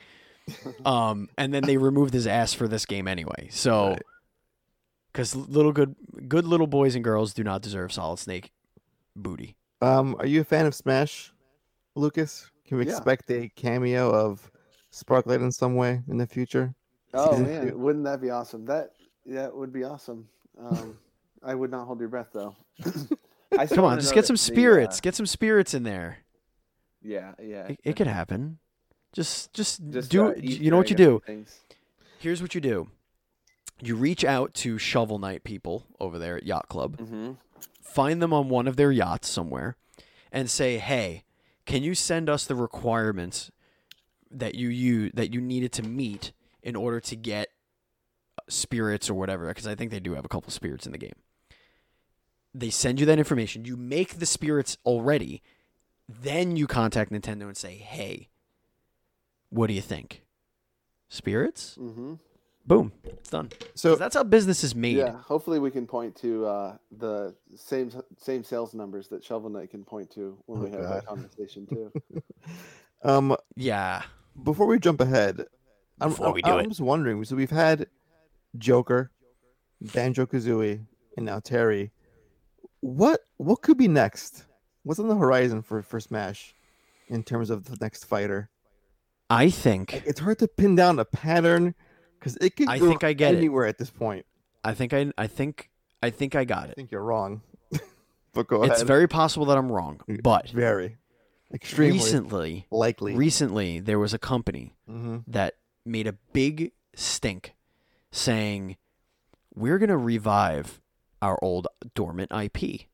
Um, and then they removed his ass for this game anyway. So,
Right.
because little good, good little boys and girls do not deserve Solid Snake booty.
Um, are you a fan of Smash, Lucas? Can we
Yeah.
expect a cameo of Sparklight in some way in the future?
Oh
Season
man,
two?
wouldn't that be awesome? That that would be awesome. Um, I would not hold your breath though. I still
Come on,
wanna
just
know
get
that
some
the,
spirits.
uh,
Get some spirits in there.
yeah, yeah.
It, it could happen. Just, just,
Just
do.
uh,
You know what you do?
Things.
Here's what you do. You reach out to Shovel Knight people over there at Yacht Club.
Mm-hmm.
Find them on one of their yachts somewhere, and say, "Hey, can you send us the requirements that you you that you needed to meet in order to get spirits or whatever?" Because I think they do have a couple spirits in the game. They send you that information. You make the spirits already. Then you contact Nintendo and say, "Hey, what do you think? Spirits?"
Mm-hmm.
Boom, it's done.
So
'Cause that's how business is made.
Yeah, hopefully we can point to uh, the same same sales numbers that Shovel Knight can point to when
Oh,
we have
God.
that conversation too.
um,
Yeah.
before we jump ahead, I'm,
Before
I'm,
we do
I'm
it.
just wondering. So we've had Joker, Banjo Kazooie, and now Terry. What what could be next? What's on the horizon for, for Smash in terms of the next fighter?
I think
It's hard to pin down a pattern because it could
I
go
think I get it.
anywhere at this point.
I think I I think I think I got
I
it.
think you're wrong, but go
It's
ahead.
very possible that I'm wrong, but
Very extremely
recently
likely.
recently there was a company
hmm
that made a big stink saying we're going to revive our old dormant I P.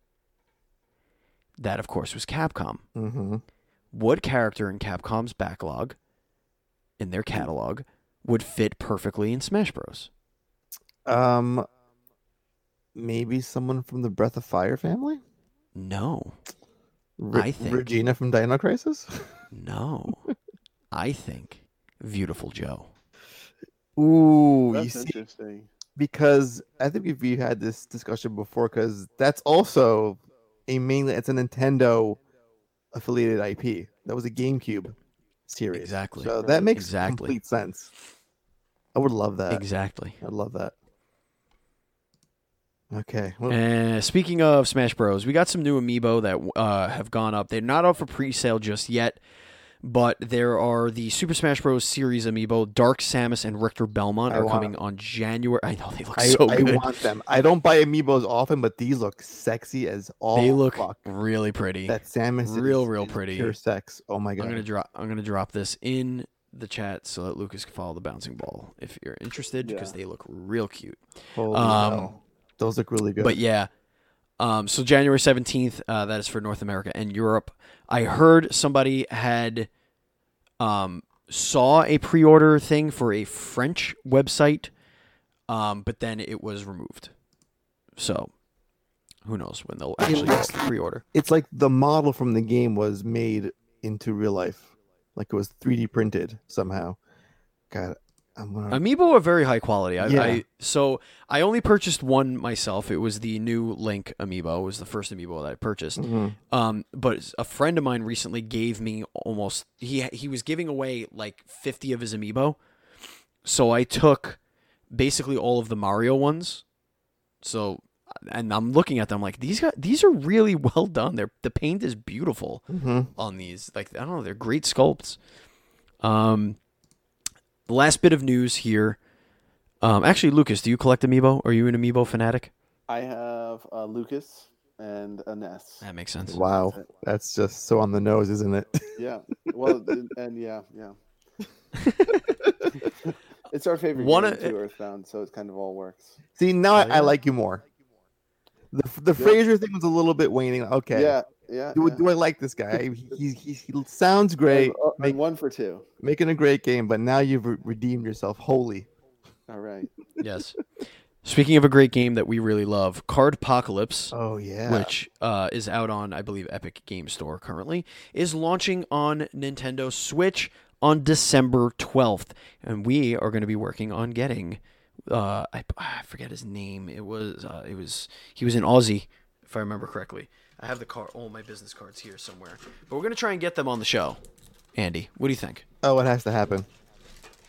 That of course was Capcom.
hmm
What character in Capcom's backlog in their catalog would fit perfectly in Smash Bros?
Um, maybe someone from the Breath of Fire family.
No.
Re-
I think-
Regina from Dino Crisis.
No. I think Beautiful Joe.
Ooh, you
That's
see,
interesting.
because I think we've we've had this discussion before, because that's also a mainly it's a Nintendo affiliated I P. That was a GameCube series.
Exactly.
So that makes
Exactly.
complete sense. I would love that.
Exactly.
I'd love that. Okay. Well,
Uh, speaking of Smash Bros, we got some new amiibo that uh, have gone up. They're not up for pre-sale just yet, but there are the Super Smash Bros. Series amiibo. Dark Samus and Richter Belmont
I
are
want
coming on January. I know they look
I,
so
I
good.
want them. I don't buy amiibos often, but these look sexy as all
they look
fuck.
really pretty.
That Samus
real,
is,
real
is
pretty.
Pure sex. Oh my god.
I'm gonna drop. I'm gonna drop this in the chat so that Lucas can follow the bouncing ball if you're interested, because
Yeah.
they look real cute.
Holy
um,
hell. Those look really good.
But yeah, um, so January seventeenth, uh, that is for North America and Europe. I heard somebody had um, saw a pre-order thing for a French website, um, but then it was removed. So who knows when they'll actually go up for pre-order.
It's like the model from the game was made into real life. Like it was three D printed somehow. God, I'm gonna.
Amiibo are very high quality. I,
Yeah.
I so I only purchased one myself. It was the new Link amiibo. It was the first amiibo that I purchased.
Mhm.
Um, but a friend of mine recently gave me almost he he was giving away like fifty of his amiibo. So I took basically all of the Mario ones. So and I'm looking at them like these got these are really well done. They're the paint is beautiful
Mhm.
on these. Like I don't know, they're great sculpts. Um the last bit of news here. Um actually Lucas, do you collect amiibo? Are you an amiibo fanatic?
I have uh, Lucas and a Ness.
That makes sense.
Wow, that's just so on the nose, isn't it?
Yeah. Well, and, and yeah, yeah. It's our favorite
One
game
of-
too, Earthbound, so it kind of all works.
See, now I,
Oh, yeah?
I like you more. The the
Yeah.
Fraser thing was a little bit waning. Okay.
Yeah, yeah.
Do,
yeah.
do I like this guy? He, he, he sounds great,
I'm, uh, I'm
make,
one for two.
making a great game, but now you've re- redeemed yourself wholly.
All right.
Yes. Speaking of a great game that we really love, Cardpocalypse.
Oh yeah.
Which uh, is out on, I believe, Epic Game Store currently, is launching on Nintendo Switch on December twelfth. And we are going to be working on getting, uh, I, I forget his name. It was, uh, it was, he was an Aussie, if I remember correctly. I have the card, all my business cards here somewhere. But we're going to try and get them on the show. Andy, what do you think?
Oh, it has to happen.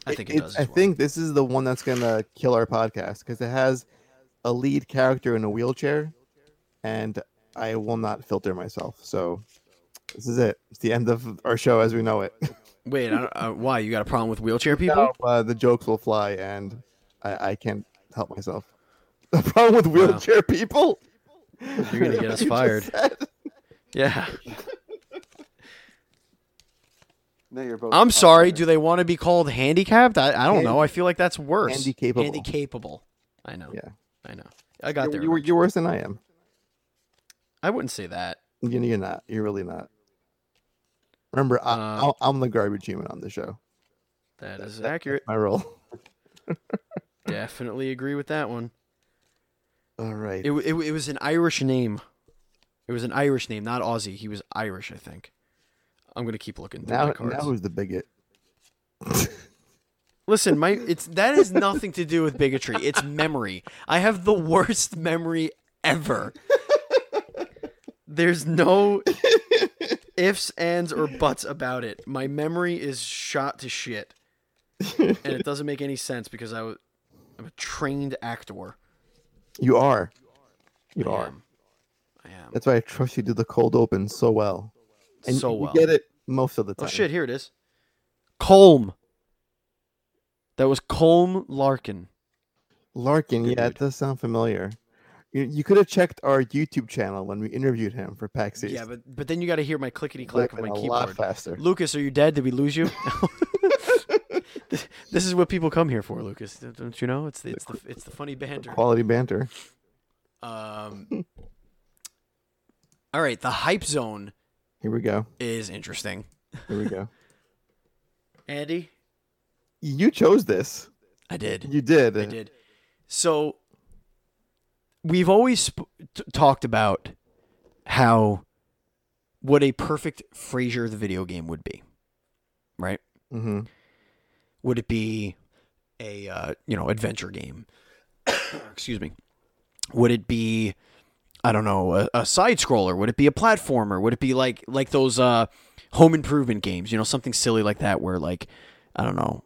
I think it,
It-
does.
I
As well.
think this is the one that's gonna kill our podcast because it has a lead character in a wheelchair, and I will not filter myself. So this is it. It's the end of our show as we know it.
Wait, I don't, uh, why you got a problem with wheelchair people?
No, uh, the jokes will fly, and I, I can't help myself. The problem with wheelchair people.
You're gonna get us
You just
fired.
said.
Yeah.
No, you're both.
I'm sorry.
popular.
Do they want to be called handicapped? I, I don't
Hand-
know. I feel like that's worse.
Handicapable.
Handicapable. I know.
Yeah.
I know. I got
You're,
there.
you're, you're worse than I am.
I wouldn't say that.
You know, you're not. You're really not. Remember, I,
Uh,
I'll- I'm the garbage human on the show.
That is accurate.
My role.
Definitely agree with that one.
All right.
It, it, it was an Irish name. It was an Irish name, not Aussie. He was Irish, I think. I'm gonna keep looking through
now,
my cards.
now who's the bigot?
Listen, my it's that has nothing to do with bigotry. It's memory. I have the worst memory ever. There's no ifs, ands, or buts about it. My memory is shot to shit, and it doesn't make any sense because I was, I'm a trained actor.
You are. You
I
are.
am. I am.
That's why I trust you to do the cold open so well. And
so
you
well.
get it most of the time.
Oh shit! Here it is. Colm. That was Colm Larkin.
Larkin,
Good
yeah,
dude.
it does sound familiar. You, you could have checked our YouTube channel when we interviewed him for PAX East.
Yeah, but but then you got to hear my clickety
It
clack
would've
of my
been a lot
keyboard.
faster.
Lucas, are you dead? Did we lose you? this, this is what people come here for, Lucas. Don't you know? It's the, it's the it's the funny banter.
Quality banter.
Um. All right, the hype zone
Here we go.
is interesting.
Here we go.
Andy,
You chose this.
I did.
You did.
I did. So we've always sp- t- talked about how what a perfect Frasier the video game would be, right?
Mm-hmm.
Would it be a uh, you know adventure game? Excuse me. Would it be I don't know a, a side scroller? Would it be a platformer? Would it be like like those uh, home improvement games? You know, something silly like that, where like I don't know,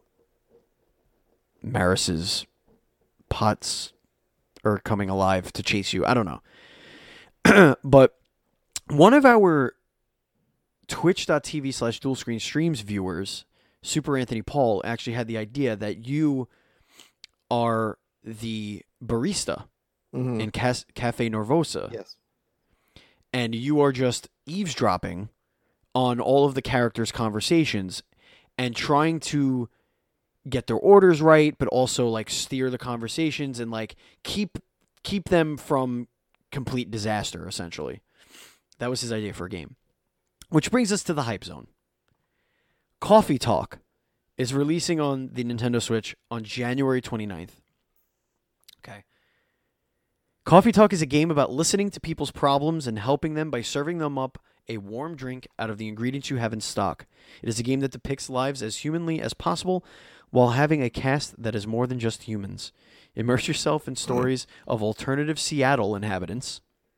Maris's pots are coming alive to chase you. I don't know, but one of our twitch.tv slash dual screen streams viewers, Super Anthony Paul, actually had the idea that you are the barista
Mm-hmm.
in Cas- Cafe Norvosa,
Yes.
and you are just eavesdropping on all of the characters' conversations and trying to get their orders right, but also like steer the conversations and like keep keep them from complete disaster, essentially. That was his idea for a game. Which brings us to the hype zone. Coffee Talk is releasing on the Nintendo Switch on January twenty-ninth. Okay. Coffee Talk is a game about listening to people's problems and helping them by serving them up a warm drink out of the ingredients you have in stock. It is a game that depicts lives as humanly as possible while having a cast that is more than just humans. Immerse yourself in stories of alternative Seattle inhabitants.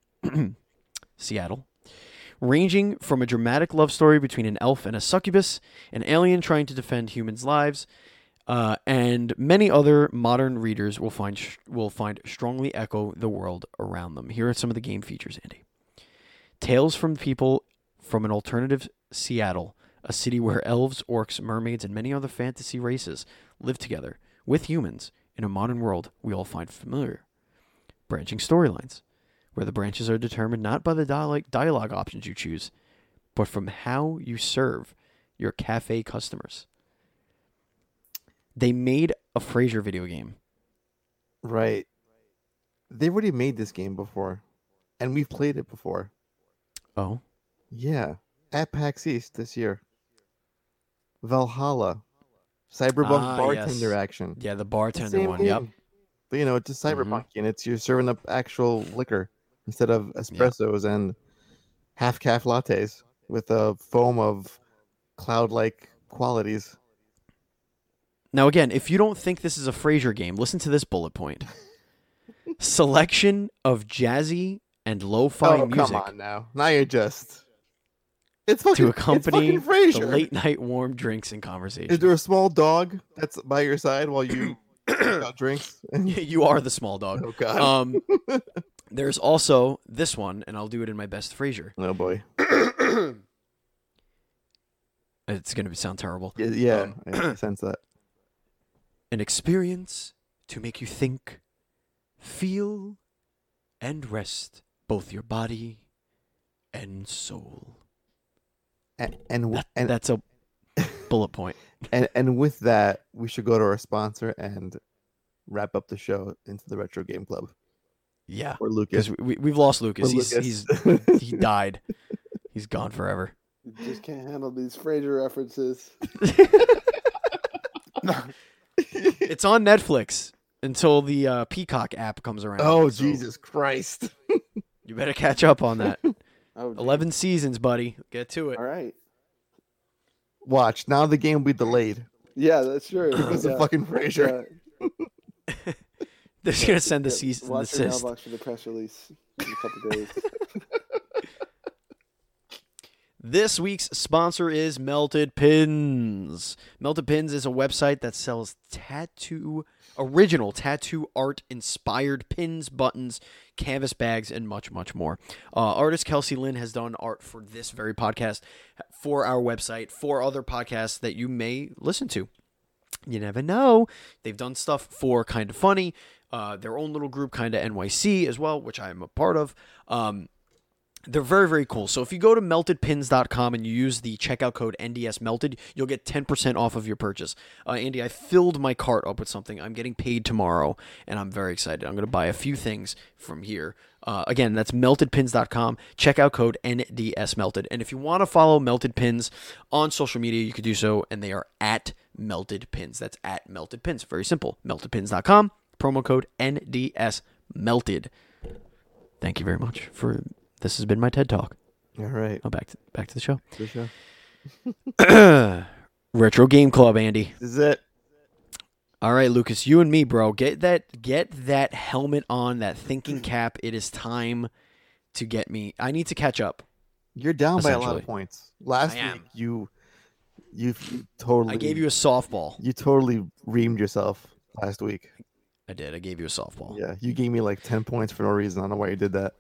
Seattle. Ranging from a dramatic love story between an elf and a succubus, an alien trying to defend humans' lives, uh, and many other modern readers will find sh- will find strongly echo the world around them. Here are some of the game features, Andy. Tales from people from an alternative Seattle, a city where elves, orcs, mermaids, and many other fantasy races live together with humans in a modern world we all find familiar. Branching storylines, where the branches are determined not by the dialogue, dialogue options you choose, but from how you serve your cafe customers. They made a Frasier video game.
Right. They already made this game before, and we've played it before.
Oh,
Yeah, at PAX East this year. Valhalla, Cyberpunk
Ah,
bartender
yes.
action.
yeah, the
The
bartender
same
one. Yep.
game. But you know, it's just
Mhm.
cyberpunk, and it's you're serving up actual liquor instead of espressos and half calf lattes with a foam of cloud-like qualities.
Now, again, if you don't think this is a Frasier game, listen to this bullet point. Selection of jazzy and lo-fi
Oh,
music.
come on now! Now you're just It's fucking,
to accompany
it's fucking
the
Frasier.
late night warm drinks and conversation.
Is there a small dog that's by your side while you got drinks?
You are the small dog.
Oh God.
Um, there's also this one, and I'll do it in my best Frasier.
Oh boy.
It's gonna sound terrible.
Yeah, yeah
Um,
I sense that.
An experience to make you think, feel, and rest both your body and soul.
And and w-
That,
and,
that's a bullet point.
and and with that, we should go to our sponsor and wrap up the show into the Retro Game Club.
Yeah,
Or Lucas.
because we, we've lost Lucas.
Or
He's
Lucas.
he's he died. He's gone forever.
You just can't handle these Frasier references.
It's on Netflix until the uh, Peacock app comes around.
Oh
so
Jesus Christ!
You better catch up on that.
Oh, geez.
Eleven seasons, buddy. Get to it.
All right.
Watch now. The game will be delayed
Yeah, that's true.
because
yeah.
of fucking Frasier.
Yeah.
They're just gonna send the
Yeah,
cease and
Watch your
desist.
mailbox for the press release in a couple days.
This week's sponsor is Melted Pins. Melted Pins is a website that sells tattoo, original tattoo art inspired pins, buttons, canvas bags, and much, much more. Uh, artist Kelsey Lynn has done art for this very podcast, for our website, for other podcasts that you may listen to. You never know. They've done stuff for Kind of Funny, uh, their own little group, Kind of N Y C as well, which I am a part of. Um, They're very, very cool. So if you go to melted pins dot com and you use the checkout code N D S melted, you'll get ten percent off of your purchase. Uh, Andy, I filled my cart up with something. I'm getting paid tomorrow, and I'm very excited. I'm going to buy a few things from here. Uh, again, that's melted pins dot com. Checkout code N D S melted. And if you want to follow Melted Pins on social media, you could do so, and they are at Melted Pins. That's at Melted Pins. Very simple. melted pins dot com. Promo code N D S melted. Thank you very much for... This has been my TED Talk.
All right.
Oh, back to back to the show.
Good show.
Retro Game Club, Andy.
This is it.
All right, Lucas, you and me, bro. Get that get that helmet on, that thinking cap. It is time to get me. I need to catch up.
You're down by a lot
Essentially.
of points. Last
I am.
week you, you you totally.
I gave you a softball.
You totally reamed yourself last week.
I did. I gave you a softball.
Yeah, you gave me like ten points for no reason. I don't know why you did that.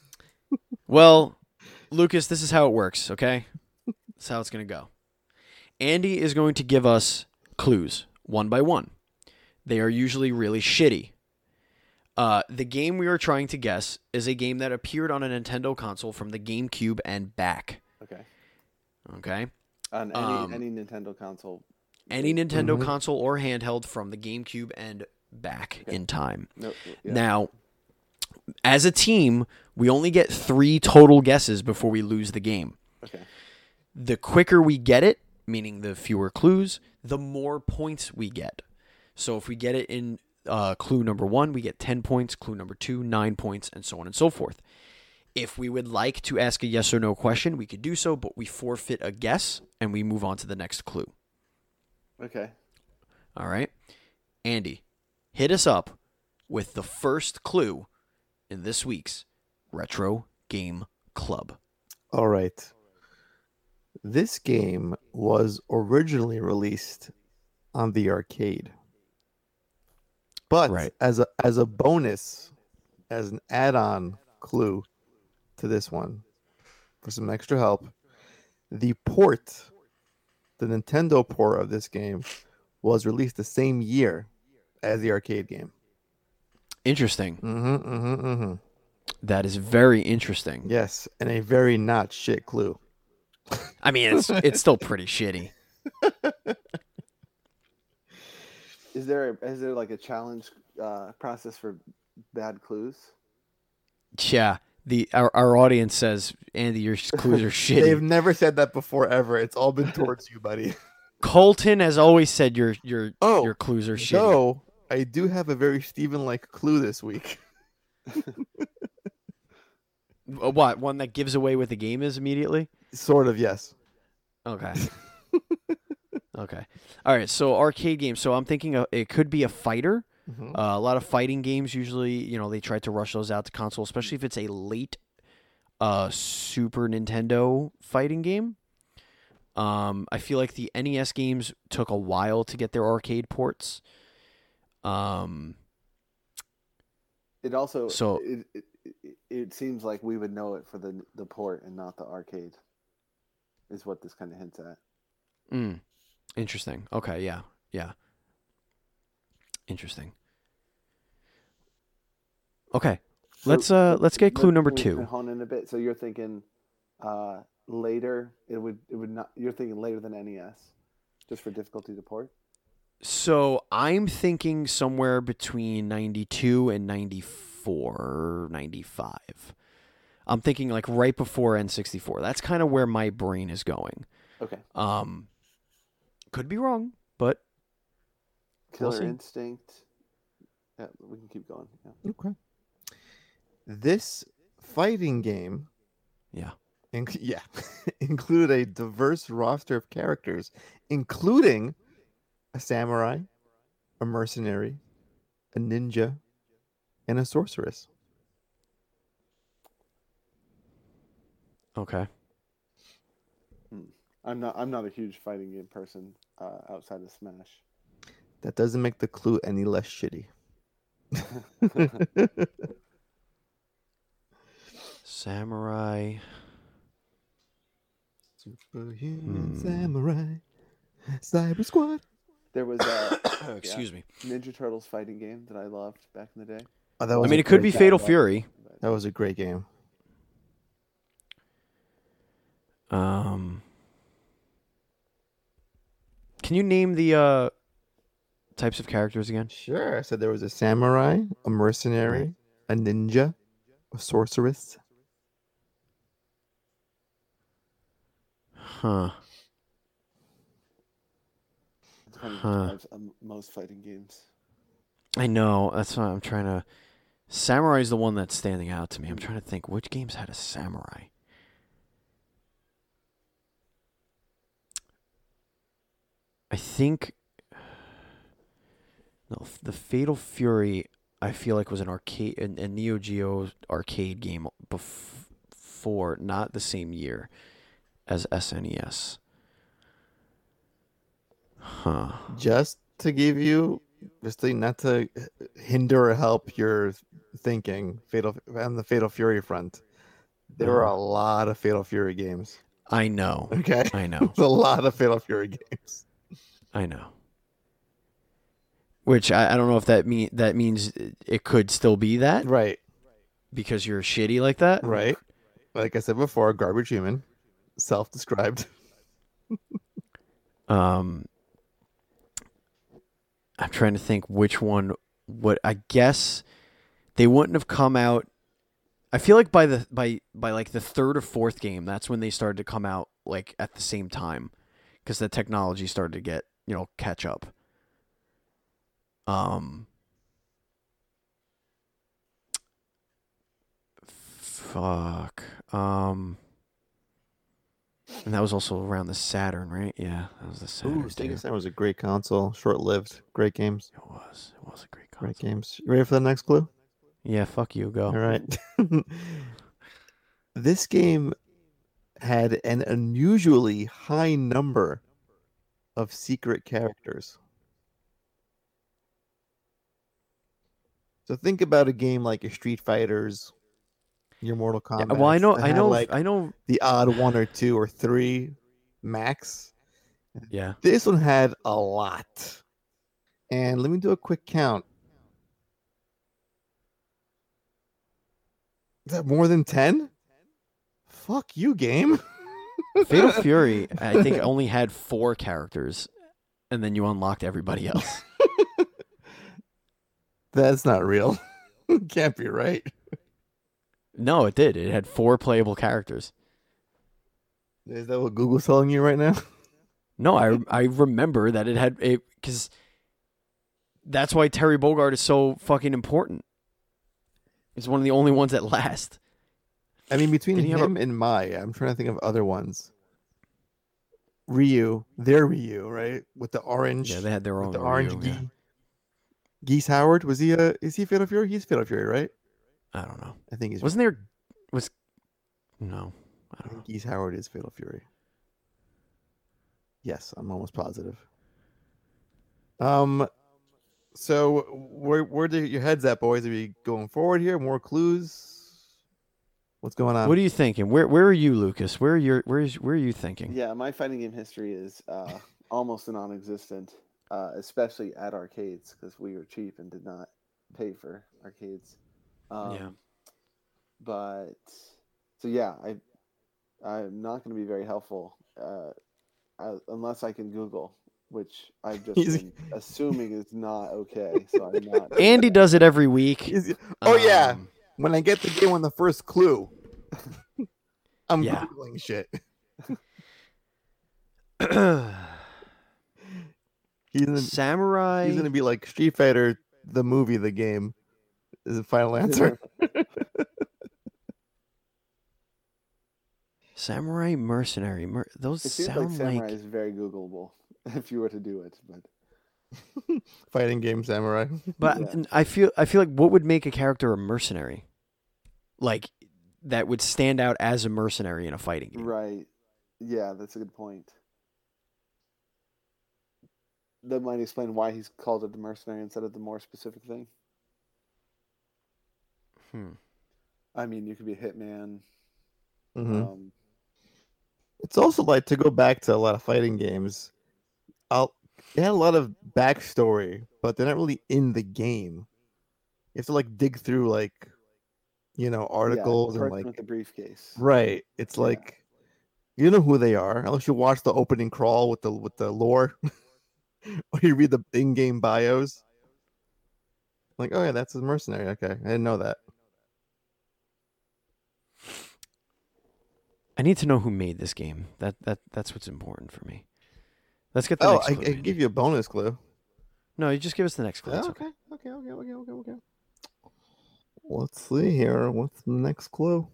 Well, Lucas, this is how it works, okay? That's how it's going to go. Andy is going to give us clues one by one. They are usually really shitty. Uh, the game we are trying to guess is a game that appeared on a Nintendo console from the GameCube and back.
Okay.
Okay?
On any
Um,
any Nintendo console.
Any Nintendo
Mhm.
console or handheld from the GameCube and back
Okay.
in time.
No. Yeah.
Now, as a team, we only get three total guesses before we lose the game.
Okay.
The quicker we get it, meaning the fewer clues, the more points we get. So if we get it in uh, clue number one, we get ten points. Clue number two, nine points, and so on and so forth. If we would like to ask a yes or no question, we could do so, but we forfeit a guess and we move on to the next clue.
Okay.
All right? Andy, hit us up with the first clue in this week's Retro Game Club.
All right. This game was originally released on the arcade. But
Right.
as a as a bonus, as an add-on clue to this one, for some extra help, the port, the Nintendo port of this game, was released the same year as the arcade game.
Interesting.
Mm-hmm, mm-hmm, mm-hmm.
That is very interesting.
Yes, and a very not shit clue.
I mean, it's it's still pretty shitty.
Is there a, is there like a challenge uh, process for bad clues?
Yeah, the our, our audience says, Andy, your clues are shitty.
They've never said that before ever. It's all been towards you, buddy.
Colton has always said your your
Oh,
your clues are shitty.
So I do have a very Steven-like clue this week.
Uh, What, one that gives away what the game is immediately?
Sort of, yes.
Okay. Okay. All right. So arcade games. So I'm thinking uh, it could be a fighter.
Mhm.
Uh, a lot of fighting games usually, you know, they try to rush those out to console, especially if it's a late a Super Nintendo fighting game. Um, I feel like the N E S games took a while to get their arcade ports. Um,
It also
So-
it, it it it seems like we would know it for the the port and not the arcade. Is what this kind of hints at.
mm, interesting. Okay, yeah, yeah. Interesting. Okay,
So-
let's uh
so
let's get clue
let-
number
we
two.
can hone in a bit. So you're thinking uh, later. It would it would not. You're thinking later than N E S, just for difficulty to port.
So I'm thinking somewhere between ninety-two and ninety-four, ninety-five. I'm thinking like right before N sixty-four. That's kind of where my brain is going.
Okay.
Um, could be wrong, but We'll
Killer
see.
Instinct. Yeah, we can keep going. Yeah.
Okay. This fighting game,
yeah.
inc- yeah, included a diverse roster of characters, including a samurai, a mercenary, a ninja, and a sorceress.
Okay.
I'm not. I'm not a huge fighting game person uh, outside of Smash.
That doesn't make the clue any less shitty.
Samurai.
Superhuman
Hmm.
samurai, cyber squad.
There was a
Excuse me.
Ninja Turtles fighting game that I loved back in the day.
Oh, that
I
was
mean,
a
it could
great
be
game.
Fatal Fury.
That was a great game.
Um, can you name the uh types of characters again?
Sure. I said there was a samurai, a mercenary, a ninja, a sorceress.
Huh.
It's kind of
Huh.
describes um, most fighting games.
I know. That's why I'm trying to. Samurai is the one that's standing out to me. I'm trying to think which games had a samurai. I think. No, the Fatal Fury. I feel like was an arcade, a, a Neo Geo arcade game bef- before, not the same year as S N E S. Huh.
Just to give you, just to, not to hinder or help your thinking, Fatal on the Fatal Fury front, there were a lot of Fatal Fury games.
I know.
Okay,
I know.
There's a lot of Fatal Fury games.
I know. Which I, I don't know if that mean that means it could still be that
Right,
because you're shitty like that.
right. Like I said before, garbage human, self-described.
Um, I'm trying to think which one would. I guess they wouldn't have come out. I feel like by the by by like the third or fourth game, that's when they started to come out like at the same time, because the technology started to get you know catch up. Um. Fuck. Um. And that was also around the Saturn, right? Yeah, that was the Saturn.
Ooh,
too.
Sega Saturn was a great console, short-lived, great games,
It was. It was a great console.
great games. You ready for the next clue?
Yeah, fuck you. Go.
All right. This game had an unusually high number of secret characters. So think about a game like your Street Fighters, your Mortal
Yeah,
Kombat.
well, I know.
that
I
had,
know.
like
I know.
the odd one or two or three max.
Yeah.
This one had a lot. And let me do a quick count. Is that more than ten? Fuck you, game.
Fatal Fury, I think, only had four characters, and then you unlocked everybody else.
That's not real. Can't be right.
No, it did. It had four playable characters.
Is that what Google's telling you right now?
No, I I remember that it had a because that's why Terry Bogard is so fucking important. He's one of the only ones that last.
I mean, between
Did he have
him and Maya, I'm trying to think of other ones. Ryu, their Ryu, right? With the orange,
Yeah, they had their
with
own
the orange
Ryu, yeah.
gi. Geese Howard, was he a? Is he Fatal Fury? He's Fatal Fury, right?
I don't know.
I think he's.
Wasn't there was No, I
I
don't know.
think Geese Howard is Fatal Fury. Yes, I'm almost positive. Um, so where where do your heads at, boys? Are we going forward here? More clues? What's going on?
What are you thinking? Where where are you, Lucas? Where are your where is where are you thinking?
Yeah, my fighting game history is uh, almost non-existent, uh, especially at arcades because we were cheap and did not pay for arcades. Um,
Yeah.
But so yeah, I I'm not going to be very helpful uh, uh, unless I can Google, which I've just
He's-
been assuming is not okay. So I'm not.
Andy does it every week.
Is- oh yeah,
Um,
when I get the game on the first clue, I'm
Yeah.
googling shit. He's gonna,
Samurai.
he's gonna be like Street Fighter, the movie, the game. Is the final answer?
Samurai Mercenary. Mer- those
It seems like
sound
Samurai
like
is very Googleable if you were to do it, but
Fighting game samurai.
But
Yeah.
I feel I feel like what would make a character a mercenary, like that would stand out as a mercenary in a fighting game.
right. Yeah, that's a good point. That might explain why he's called it the mercenary instead of the more specific thing.
Hmm.
I mean, you could be a hitman.
Mhm.
Um,
It's also like to go back to a lot of fighting games. I'll they had a lot of backstory, but they're not really in the game. You have to like dig through like you know articles
yeah,
and
person
like
with the briefcase.
right. It's
Yeah.
like you know who they are unless you watch the opening crawl with the with the lore, or you read the in-game bios. Like, oh yeah, that's a mercenary. Okay, I didn't know that.
I need to know who made this game. That that that's what's important for me. Let's get the
Oh,
next
I,
clue.
I
Andy.
give you a bonus clue.
No, you just give us the next clue. It's
Oh,
okay.
okay, okay, okay, okay, okay, okay. Let's see here. What's the next clue?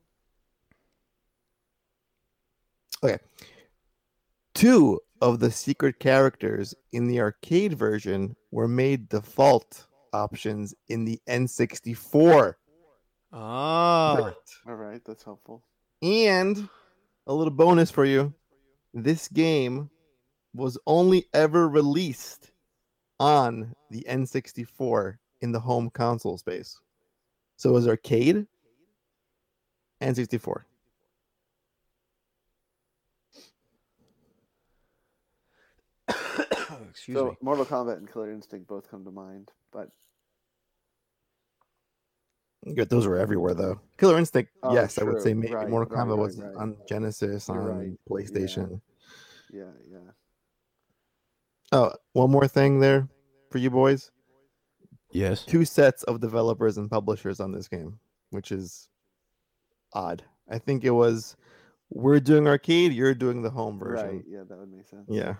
Okay. Two of the secret characters in the arcade version were made default options in the N sixty-four.
Ah.
All right, that's helpful.
And a little bonus for you. This game was only ever released on the N sixty-four in the home console space. So it was arcade, N sixty-four.
Excuse
so
me.
Mortal Kombat and Killer Instinct both come to mind, but
Good, those were everywhere though. Killer Instinct,
Oh,
yes, I would say
true.
maybe.
Right,
Mortal
right,
Kombat
right,
was
right.
on Genesis,
You're
on
right.
PlayStation.
yeah, yeah.
Oh, one more thing there for you boys.
Yes.
Two sets of developers and publishers on this game, which is odd. I think it was we're doing arcade, you're doing the home version.
Right, yeah, that would make sense.
Yeah.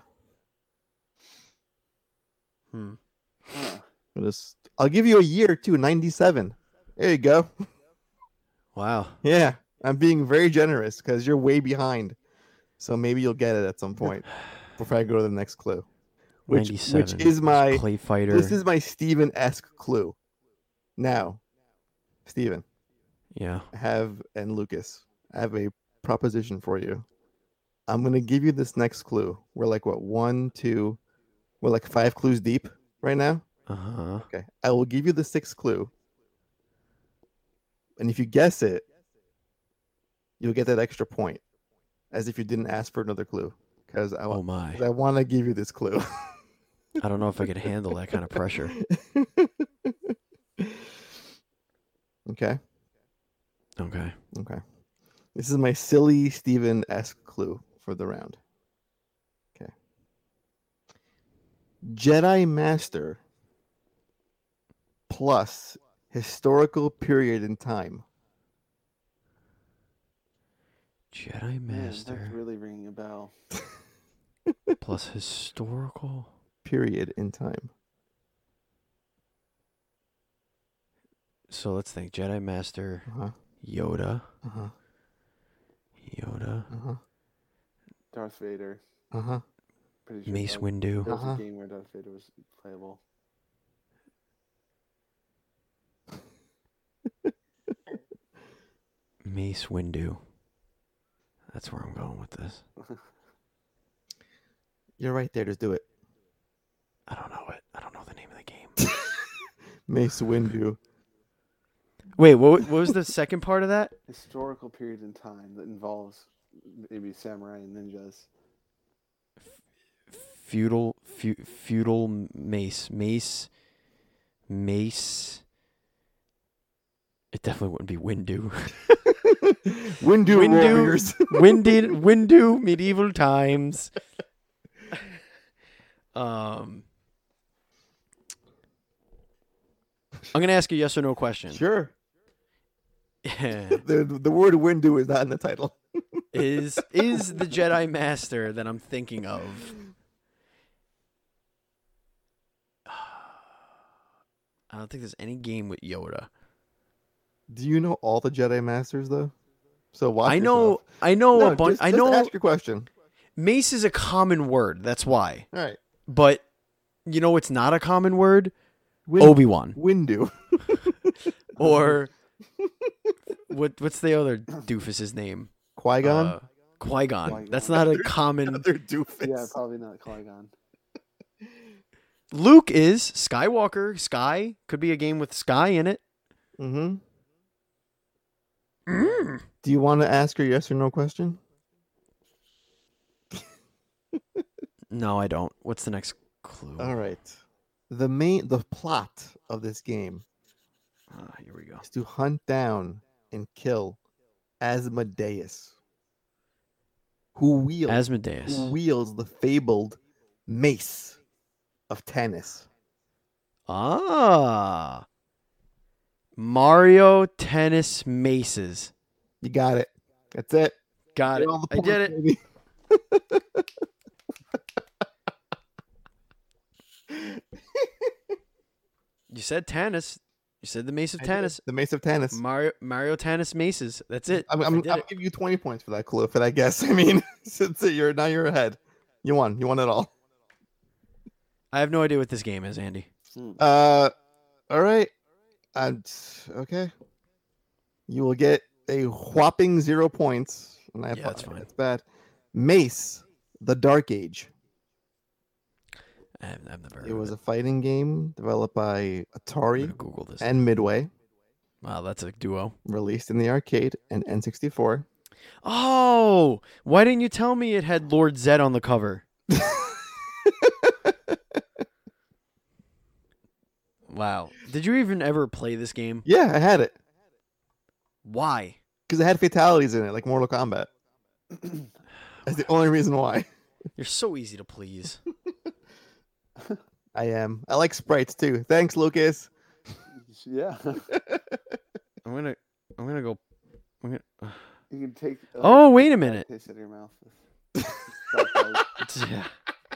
Hmm.
Huh.
I'll Just, I'll give you a year too, ninety-seven. There you go.
Wow.
Yeah. I'm being very generous because you're way behind. So maybe you'll get it at some point before I go to the next clue. Which
ninety-seven.
which is my
Clay Fighter.
this is my Steven-esque clue. Now, Steven,
Yeah.
I have and Lucas, I have a proposition for you. I'm gonna give you this next clue. We're like what one, two, we're like five clues deep right now.
Uh huh.
Okay. I will give you the sixth clue. And if you guess it, you'll get that extra point. As if you didn't ask for another clue. Because I,
Oh
wa-
my.
'cause I want to give you this clue.
I don't know if I could handle that kind of pressure.
Okay.
Okay.
Okay. This is my silly Steven-esque clue for the round. Okay. Jedi Master plus historical period in time.
Jedi
Man, that's
Master
really ringing a bell.
plus historical.
Period in time.
So let's think. Jedi Master,
Uh-huh.
Yoda,
Uh-huh.
Yoda,
Uh-huh.
Darth Vader.
Uh-huh.
Pretty sure
Mace
that was,
Windu.
there was
Uh-huh.
a game where Darth Vader was playable.
Mace Windu. that's where I'm going with this.
You're right there. Just do it.
I don't know it. I don't know the name of the game.
Mace Windu.
Wait, what, what was the second part of that?
Historical period in time that involves maybe samurai and ninjas.
Feudal, fe, feudal mace, mace, mace. It definitely wouldn't be Windu.
Windu,
Windu,
Warriors.
Windu, Windu, medieval times. Um, I'm gonna ask a yes or no question.
Sure.
Yeah.
The the word Windu is not in the title.
Is is the Jedi Master that I'm thinking of? I don't think there's any game with Yoda.
Do you know all the Jedi Masters though? So watch
I know,
yourself.
I know
No,
a bunch.
just-
I
just
know
Ask your question.
mace is a common word. That's why.
All right.
But you know, it's not a common word.
Win-
Obi Wan
Windu.
or what? What's the other doofus's name?
Qui Gon.
Uh, Qui-Gon.
Qui-Gon.
That's not a common.
Another doofus.
Yeah, probably not Qui-Gon.
Luke is Skywalker. Sky could be a game with Sky in it.
Mm-hmm.
Mm.
Do you want to ask her yes or no question?
No, I don't. What's the next clue?
All right. The main, the plot of this game
Ah, here we go.
is to hunt down and kill Asmodeus, who wields
Asmodeus.
who wields the fabled mace of Tanis.
Ah. Mario Tennis Maces.
You got it. That's it.
Got
Get
it.
all the
I did it.
points, baby.
You said Tannis. You said the Mace of
I did.
Tannis.
The mace of Tanis.
Mario Mario Tannis Maces. That's it.
I'm,
I
I'm,
did
I'm
it.
giving you twenty points for that clue. For that guess, I mean, since you're now you're ahead. You won. You won it all.
I have no idea what this game is, Andy.
Hmm.
Uh, all right. And okay, you will get a whopping zero points. And I
Yeah, that's
apologize.
fine.
That's bad. Mace, the Dark Age.
I've, I've never heard
It
of
was
it.
a fighting game developed by
I'm
Atari
gonna Google this.
and Midway,
Wow, that's a duo.
released in the arcade and N sixty-four.
Oh, why didn't you tell me it had Lord Zed on the cover? Wow. Did you even ever play this game?
Yeah, I had it
Why?
because it had fatalities in it, like Mortal Kombat. That's the only reason why.
You're so easy to please.
I am. I like sprites too. Thanks, Lucas.
Yeah.
I'm gonna, I'm gonna go. I'm gonna, uh,
You can take. uh,
oh, wait a minute.
Taste out of your mouth. with-
Yeah.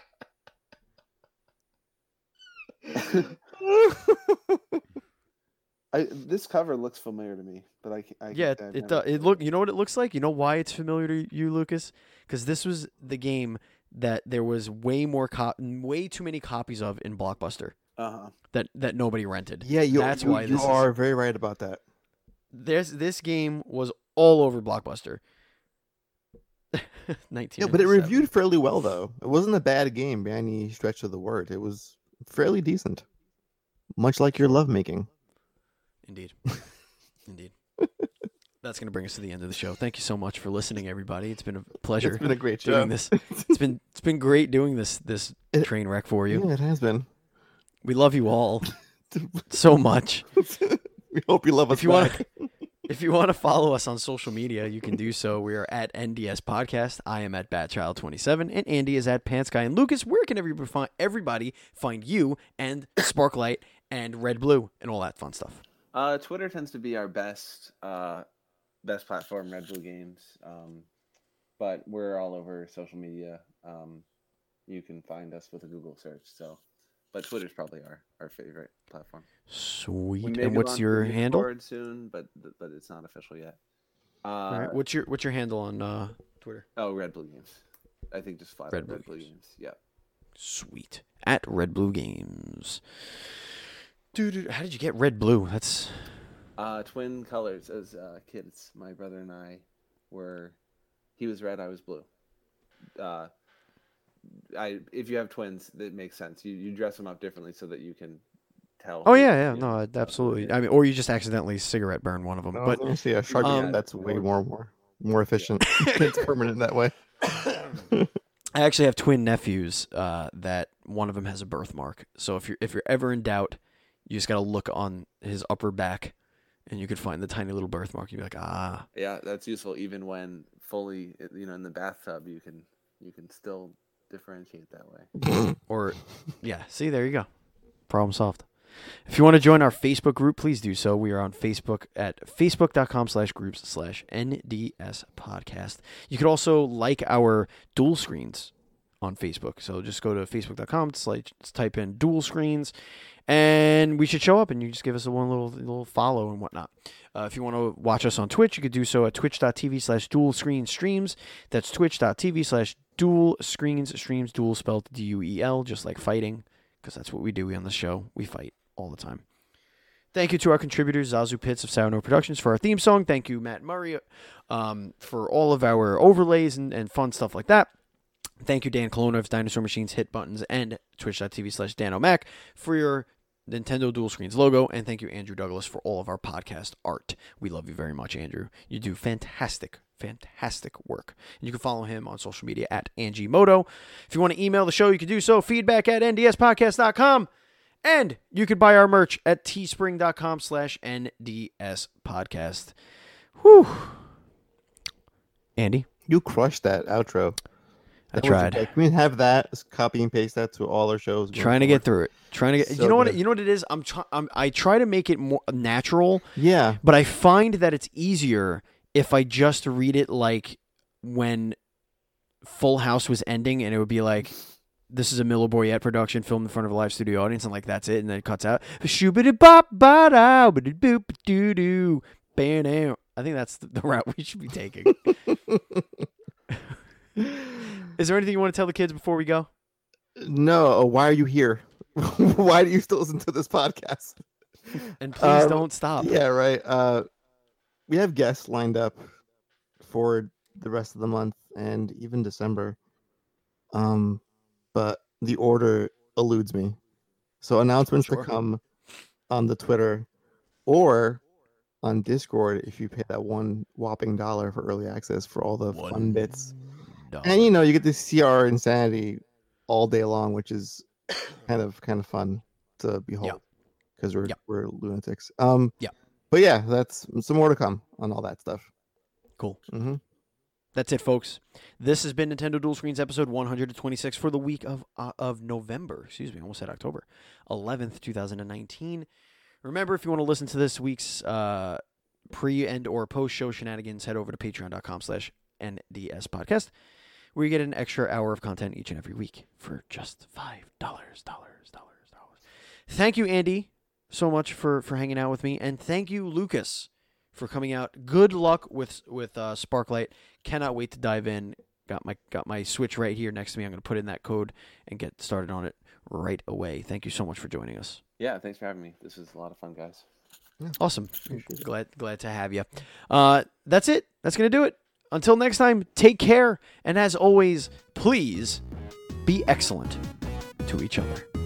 I, this cover looks familiar to me, but I, ca- I
Yeah,
I've
it
never
uh, it look. You know what it looks like? You know why it's familiar to you, Lucas? Because this was the game that there was way more cop, way too many copies of in Blockbuster
Uh-huh.
that that nobody rented.
Yeah, you,
That's
you,
why
you
this is-
are very right about that.
This this game was all over Blockbuster. nineteen.
Yeah, but it reviewed fairly well though. It wasn't a bad game by any stretch of the word. It was fairly decent, much like your lovemaking.
Indeed. Indeed. That's going to bring us to the end of the show. Thank you so much for listening, everybody. It's been a pleasure
It's been a great show.
doing this. It's been it's been great doing this this
It-
train wreck for you.
Yeah, it has been.
We love you all so much.
We hope you love us
If you want
back.
to if you want to follow us on social media, you can do so. We are at N D S Podcast. I am at Batchild twenty-seven, and Andy is at Pants Guy. And Lucas, where can everybody find, everybody find you and Sparklight and Red Blue and all that fun stuff?
Uh, Twitter tends to be our best uh, best platform, Red Blue Games. Um, but we're all over social media. Um, you can find us with a Google search. So, but Twitter's probably our, our favorite platform. We
Sweet.
may
And
be
what's
launching
your
a
handle?
Discord soon, but but it's not official yet. Uh,
All right. What's your what's your handle on uh, Twitter?
Oh, Red Blue Games. I think just flat
Red
Red,
Blue
Red Blue
Games.
Games. Yeah.
Sweet. At Red Blue Games. Dude, how did you get red blue? That's
Uh, twin colors as uh, kids. My brother and I were he was red, I was blue. Uh, I if you have twins, that makes sense. You you dress them up differently so that you can tell.
Oh
who-
yeah, yeah,
you
no,
know,
absolutely.
yeah.
I mean, or you just accidentally cigarette burn one of them.
I was
But
gonna say a shark
um,
that's way more more more efficient. It's permanent that way.
I actually have twin nephews uh, that one of them has a birthmark. So if you're if you're ever in doubt, you just gotta look on his upper back, and you could find the tiny little birthmark. You'd be like, ah.
Yeah, that's useful. Even when fully, you know, in the bathtub, you can you can still differentiate that way.
Or, yeah, see, there you go. Problem solved. If you want to join our Facebook group, please do so. We are on Facebook at facebook.com slash groups slash NDS podcast. You could also like our dual screens on Facebook. So just go to facebook.com, slash, type in dual screens, and we should show up, and you just give us a one little little follow and whatnot. Uh, if you want to watch us on Twitch, you could do so at twitch.tv slash dual screen streams. That's twitch.tv slash dual screens streams, dual spelled D U E L, just like fighting, because that's what we do on the show. We fight all the time. Thank you to our contributors, Zazu Pitts of Sour No Productions, for our theme song. Thank you, Matt Murray, um, for all of our overlays and, and fun stuff like that. Thank you, Dan Colonna of Dinosaur Machines Hit Buttons and twitch.tv slash Dan O'Mac for your Nintendo Dual Screens logo. And thank you, Andrew Douglas, for all of our podcast art. We love you very much, Andrew. You do fantastic, fantastic work. And you can follow him on social media at Angie Moto. If you want to email the show, you can do so. Feedback at N D S podcast dot com. And you could buy our merch at teespring.com slash NDS podcast. Whew. Andy?
You crushed that outro.
I
That was
tried.
okay. Can we have that? Just copy and paste that to all our shows. going
Trying to get
forward?
through it. Trying to get.
So
you know what?
good.
You know what it is. I'm, try, I'm. I try to make it more natural,
Yeah.
but I find that it's easier if I just read it like when Full House was ending, and it would be like, "This is a Miller Boyette production filmed in front of a live studio audience," and like that's it, and then it cuts out. Shoo-ba-da-bop, ba-da, ba-da-boop, doo-doo, bam. I think that's the route we should be taking. Is there anything you want to tell the kids before we go?
No. Why are you here? Why do you still listen to this podcast?
And please
Um,
don't stop.
Yeah, right. Uh, we have guests lined up for the rest of the month and even December. Um, but the order eludes me. So announcements
Sure.
to come on the Twitter or on Discord if you pay that one whopping dollar for early access for all the
One
fun bits.
dollar.
And you know, you get to see our insanity all day long, which is kind of kind of fun to behold because we're
Yeah.
we're lunatics. Um,
Yeah.
But yeah, that's some more to come on all that stuff.
Cool.
hmm
That's it, folks. This has been Nintendo Dual Screens episode one hundred twenty-six for the week of uh, of November. Excuse me, I almost said October eleventh, two thousand nineteen. Remember, if you want to listen to this week's uh, pre and or post show shenanigans, head over to patreon.com slash NDS podcast, where you get an extra hour of content each and every week for just five dollars, dollars, dollars, dollars. Thank you, Andy, so much for, for hanging out with me. And thank you, Lucas, for coming out. Good luck with with uh, Sparklight. Cannot wait to dive in. Got my got my Switch right here next to me. I'm going to put in that code and get started on it right away. Thank you so much for joining us.
Yeah, thanks for having me. This was a lot of fun, guys.
Awesome. Glad glad to have you. Uh, that's it. That's going to do it. Until next time, take care. And as always, please be excellent to each other.